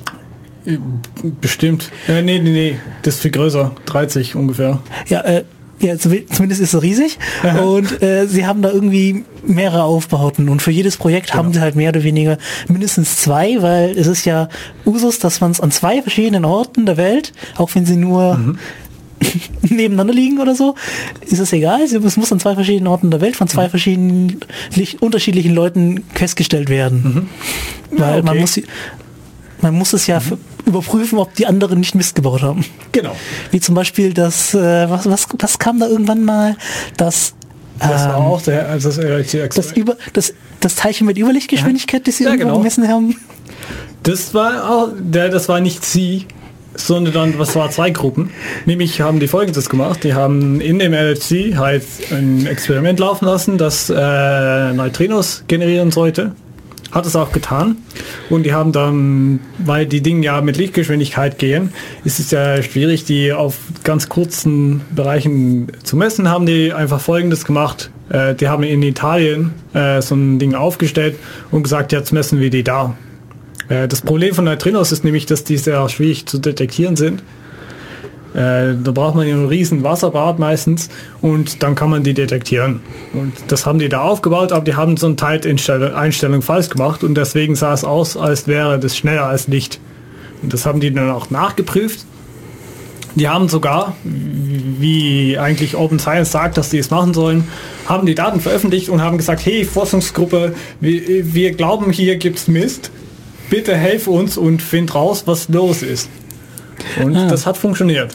Bestimmt. Äh, nee, nee, nee. Das ist viel größer. dreißig ungefähr. Ja, äh, Ja, zumindest ist es riesig. Aha. Und äh, sie haben da irgendwie mehrere Aufbauten. Und für jedes Projekt genau. haben sie halt mehr oder weniger mindestens zwei, weil es ist ja Usus, dass man es an zwei verschiedenen Orten der Welt, auch wenn sie nur mhm. nebeneinander liegen oder so, ist es egal. Es muss an zwei verschiedenen Orten der Welt von zwei mhm. verschiedenen unterschiedlichen Leuten festgestellt werden. Mhm. Weil ja, okay. man muss man muss es ja mhm. überprüfen, ob die anderen nicht Mist gebaut haben. Genau. Wie zum Beispiel das, äh, was, was, was kam da irgendwann mal? Das, das ähm, war auch der, also das, äh, das, über, das, das Teilchen mit Überlichtgeschwindigkeit, ja. das sie ja, irgendwo genau. gemessen haben. Das war auch, der, das war nicht sie, sondern was war zwei Gruppen. Nämlich haben die Folgendes gemacht. Die haben in dem L H C halt ein Experiment laufen lassen, das äh, Neutrinos generieren sollte. Hat es auch getan. Und die haben dann, weil die Dinge ja mit Lichtgeschwindigkeit gehen, ist es ja schwierig, die auf ganz kurzen Bereichen zu messen, haben die einfach Folgendes gemacht. Äh, die haben in Italien äh, so ein Ding aufgestellt und gesagt, jetzt messen wir die da. Äh, das Problem von Neutrinos ist nämlich, dass die sehr schwierig zu detektieren sind. Äh, da braucht man einen riesen Wasserbad meistens und dann kann man die detektieren. Und das haben die da aufgebaut, aber die haben so eine Teileinstellung falsch gemacht und deswegen sah es aus, als wäre das schneller als Licht. Und das haben die dann auch nachgeprüft. Die haben sogar, wie eigentlich Open Science sagt, dass die es machen sollen, haben die Daten veröffentlicht und haben gesagt, hey Forschungsgruppe, wir, wir glauben, hier gibt's Mist. Bitte helf uns und find raus, was los ist. Und ah. das hat funktioniert.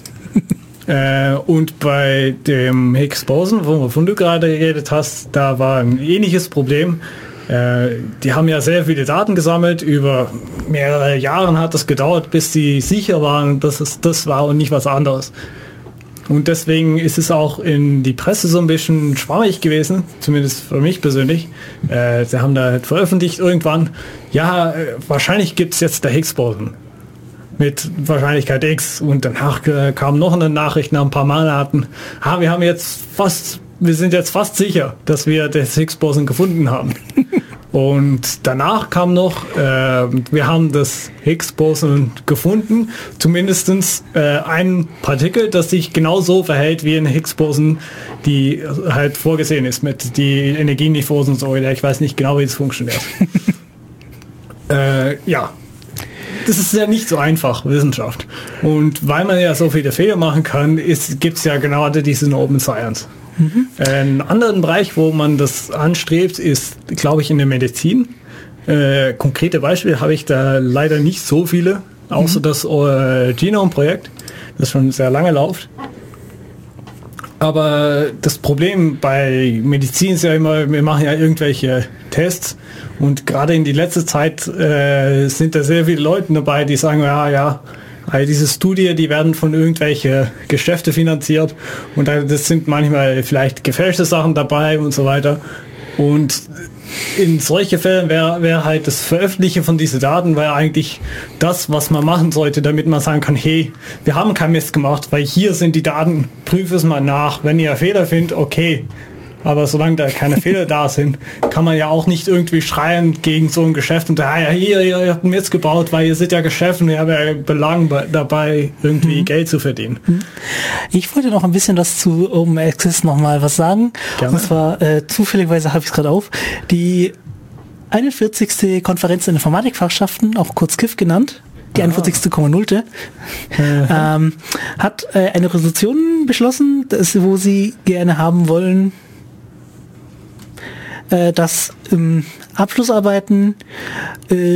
äh, und bei dem Higgs-Boson, wovon du gerade geredet hast, da war ein ähnliches Problem. Äh, die haben ja sehr viele Daten gesammelt, über mehrere Jahre hat es gedauert, bis sie sicher waren, dass es das war und nicht was anderes. Und deswegen ist es auch in die Presse so ein bisschen schwammig gewesen, zumindest für mich persönlich. Äh, sie haben da halt veröffentlicht irgendwann, ja, äh, wahrscheinlich gibt es jetzt der Higgs-Boson. Mit Wahrscheinlichkeit X und danach äh, kam noch eine Nachricht nach ein paar Monaten. Ah, wir haben jetzt fast, wir sind jetzt fast sicher, dass wir das Higgs-Boson gefunden haben. Und danach kam noch, äh, wir haben das Higgs-Boson gefunden, zumindestens äh, ein Partikel, das sich genauso verhält wie ein Higgs-Boson, die halt vorgesehen ist mit die Energieniveaus und so. Ich weiß nicht genau, wie es funktioniert. äh, ja. Das ist ja nicht so einfach, Wissenschaft. Und weil man ja so viele Fehler machen kann, gibt es ja genau diesen Open Science. Mhm. Ein anderen Bereich, wo man das anstrebt, ist, glaube ich, in der Medizin. Äh, konkrete Beispiele habe ich da leider nicht so viele, außer mhm. das äh, Genome-Projekt, das schon sehr lange läuft. Aber das Problem bei Medizin ist ja immer, wir machen ja irgendwelche Tests und gerade in die letzte Zeit äh, sind da sehr viele Leute dabei, die sagen, ja, ja, all diese Studien, die werden von irgendwelche Geschäfte finanziert und das sind manchmal vielleicht gefälschte Sachen dabei und so weiter. Und in solche Fällen wäre wär halt das Veröffentlichen von diesen Daten wäre eigentlich das, was man machen sollte, damit man sagen kann, hey, wir haben kein Mist gemacht, weil hier sind die Daten, prüf es mal nach. Wenn ihr Fehler findet, okay. Aber solange da keine Fehler da sind, kann man ja auch nicht irgendwie schreien gegen so ein Geschäft und sagen, ja, hier, ihr habt Mist gebaut, weil ihr seid ja Geschäft und ihr habt ja Belang dabei, irgendwie mhm. Geld zu verdienen. Ich wollte noch ein bisschen was zu Open Access nochmal was sagen. Gerne. Und zwar, äh, zufälligerweise habe ich es gerade auf, die einundvierzigste Konferenz der Informatikfachschaften, auch kurz K I F genannt, die einundvierzigste Komma null. ähm, hat äh, eine Resolution beschlossen, das, wo sie gerne haben wollen, äh, dass ähm, Abschlussarbeiten äh,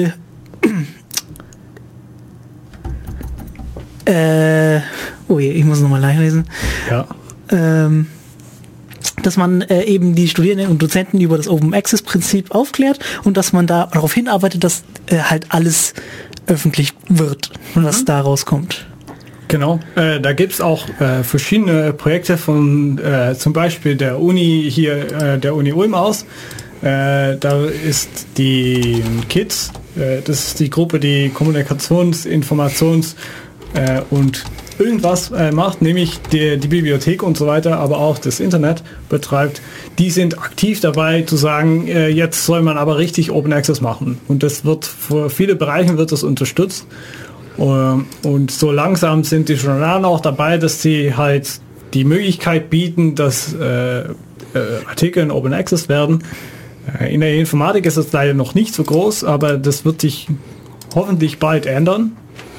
äh, oh je, ich muss nochmal nachlesen. Ja. Ähm, dass man äh, eben die Studierenden und Dozenten über das Open Access Prinzip aufklärt und dass man da darauf hinarbeitet, dass äh, halt alles öffentlich wird, was mhm. da rauskommt. Genau, äh, da gibt es auch äh, verschiedene Projekte von äh, zum Beispiel der Uni hier, äh, der Uni Ulm aus. Äh, da ist die Kids, äh, das ist die Gruppe, die Kommunikations-, Informations- äh, und irgendwas äh, macht, nämlich die, die Bibliothek und so weiter, aber auch das Internet betreibt. Die sind aktiv dabei zu sagen, äh, jetzt soll man aber richtig Open Access machen. Und das wird für viele Bereiche wird das unterstützt. Und so langsam sind die Journalen auch dabei, dass sie halt die Möglichkeit bieten, dass äh, äh, Artikel in Open Access werden. Äh, in der Informatik ist es leider noch nicht so groß, aber das wird sich hoffentlich bald ändern.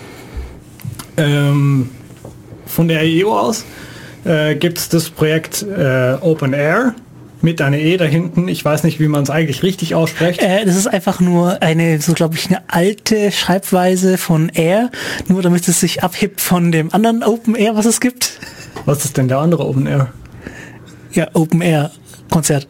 Ähm, von der E U aus äh, gibt es das Projekt äh, Open Air mit einer E da hinten. Ich weiß nicht, wie man es eigentlich richtig ausspricht. Äh, das ist einfach nur eine, so glaube ich, eine alte Schreibweise von Air, nur damit es sich abhebt von dem anderen Open Air, was es gibt. Was ist denn der andere Open Air? Ja, Open Air Konzert.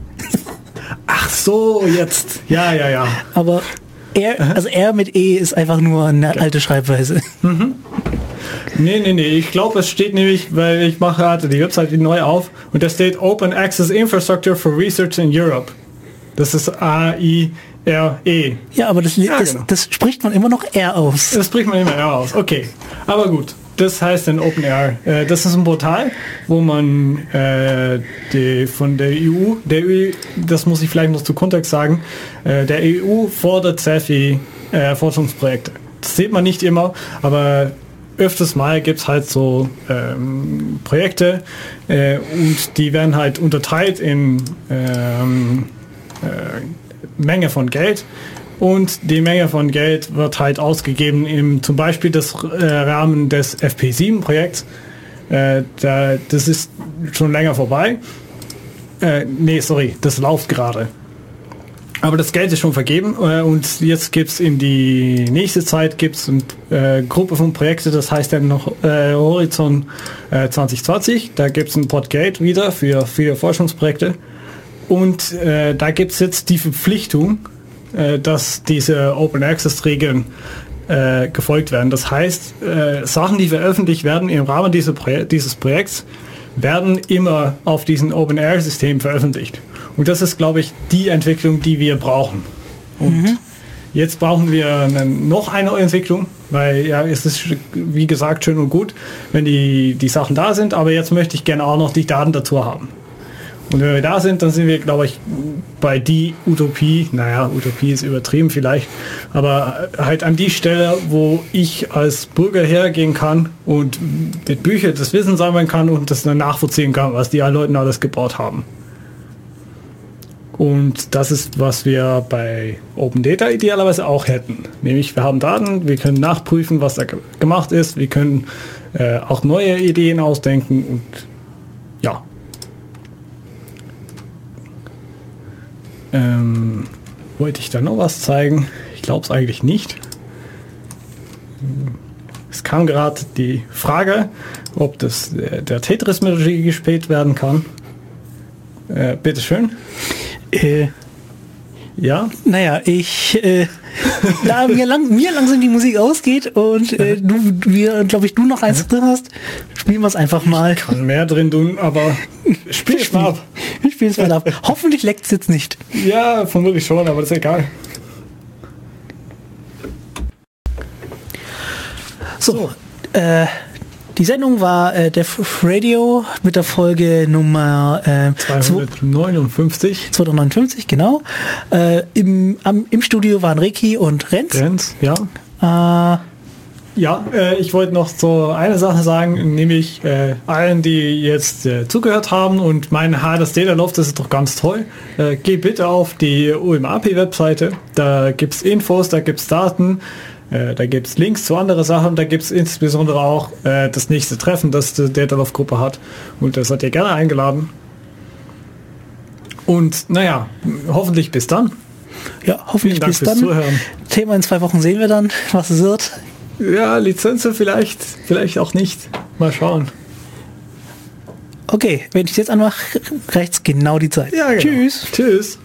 Ach so, jetzt. Ja, ja, ja. Aber Air, also R mit E ist einfach nur eine okay. alte Schreibweise. Mhm. Nee, nee, nee. Ich glaube, es steht nämlich, weil ich mache gerade die Webseite neu auf und da steht Open Access Infrastructure for Research in Europe. Das ist A I R E. Ja, aber das, ja, das, genau. das spricht man immer noch R aus. Das spricht man immer R aus. Okay. Aber gut. Das heißt dann Open Air. Äh, das ist ein Portal, wo man äh, die, von der E U, der E U, das muss ich vielleicht noch zu Kontext sagen, äh, der E U fordert sehr viel äh, Forschungsprojekte. Das sieht man nicht immer, aber öfters mal gibt es halt so ähm, Projekte äh, und die werden halt unterteilt in ähm, äh, Menge von Geld. Und die Menge von Geld wird halt ausgegeben im zum Beispiel das äh, Rahmen des F P sieben Projekts. Äh, da, das ist schon länger vorbei. Äh, nee, sorry, das läuft gerade. Aber das Geld ist schon vergeben äh, und jetzt gibt es in die nächste Zeit gibt's eine äh, Gruppe von Projekten, das heißt dann noch äh, Horizon äh, zwanzig zwanzig. Da gibt es ein Pot Geld wieder für viele Forschungsprojekte. Und äh, da gibt es jetzt die Verpflichtung, dass diese Open Access Regeln äh, gefolgt werden. Das heißt, äh, Sachen, die veröffentlicht werden im Rahmen dieser Proje- dieses Projekts, werden immer auf diesen Open Air System veröffentlicht. Und das ist, glaube ich, die Entwicklung, die wir brauchen. Und mhm. jetzt brauchen wir eine, noch eine Entwicklung, weil ja, es ist, wie gesagt, schön und gut, wenn die, die Sachen da sind, aber jetzt möchte ich gerne auch noch die Daten dazu haben. Und wenn wir da sind, dann sind wir, glaube ich, bei die Utopie, naja, Utopie ist übertrieben vielleicht, aber halt an die Stelle, wo ich als Bürger hergehen kann und mit Büchern das Wissen sammeln kann und das dann nachvollziehen kann, was die Leute alles gebaut haben. Und das ist, was wir bei Open Data idealerweise auch hätten. Nämlich, wir haben Daten, wir können nachprüfen, was da ge- gemacht ist, wir können äh, auch neue Ideen ausdenken und ja. Ähm, wollte ich da noch was zeigen? Ich glaube es eigentlich nicht. Es kam gerade die Frage, ob das der, der Tetris-Methodologie gespielt werden kann. Äh, bitteschön. Äh, ja? Naja, ich, äh, da mir, lang, mir langsam die Musik ausgeht und äh, du, wir, glaube ich, du noch eins drin hast, spielen wir es einfach mal. Ich kann mehr drin tun, aber spiel es mal ab. Ich spiele es mal ab. Hoffentlich leckt es jetzt nicht. Ja, vermutlich schon, aber das ist egal. So, äh, die Sendung war äh, Def Radio mit der Folge Nummer äh, zweihundertneunundfünfzig. zweihundertneunundfünfzig, genau. Äh, im, am, Im Studio waren Ricky und Renz. Renz, ja. Äh, ja, äh, ich wollte noch so eine Sache sagen, nämlich äh, allen, die jetzt äh, zugehört haben und meinen, ha, das Data läuft, das ist doch ganz toll. Äh, geh bitte auf die U M A P-Webseite, da gibt es Infos, da gibt es Daten. Äh, da gibt es Links zu anderen Sachen, da gibt es insbesondere auch äh, das nächste Treffen, das die Datalove-Gruppe hat. Und das seid ihr gerne eingeladen. Und naja, hoffentlich bis dann. Ja, hoffentlich bis dann. Zuhören. Thema in zwei Wochen sehen wir dann, was es wird. Ja, Lizenzen vielleicht, vielleicht auch nicht. Mal schauen. Okay, wenn ich es jetzt anmache, reicht es genau die Zeit. Ja, genau. Tschüss. Tschüss.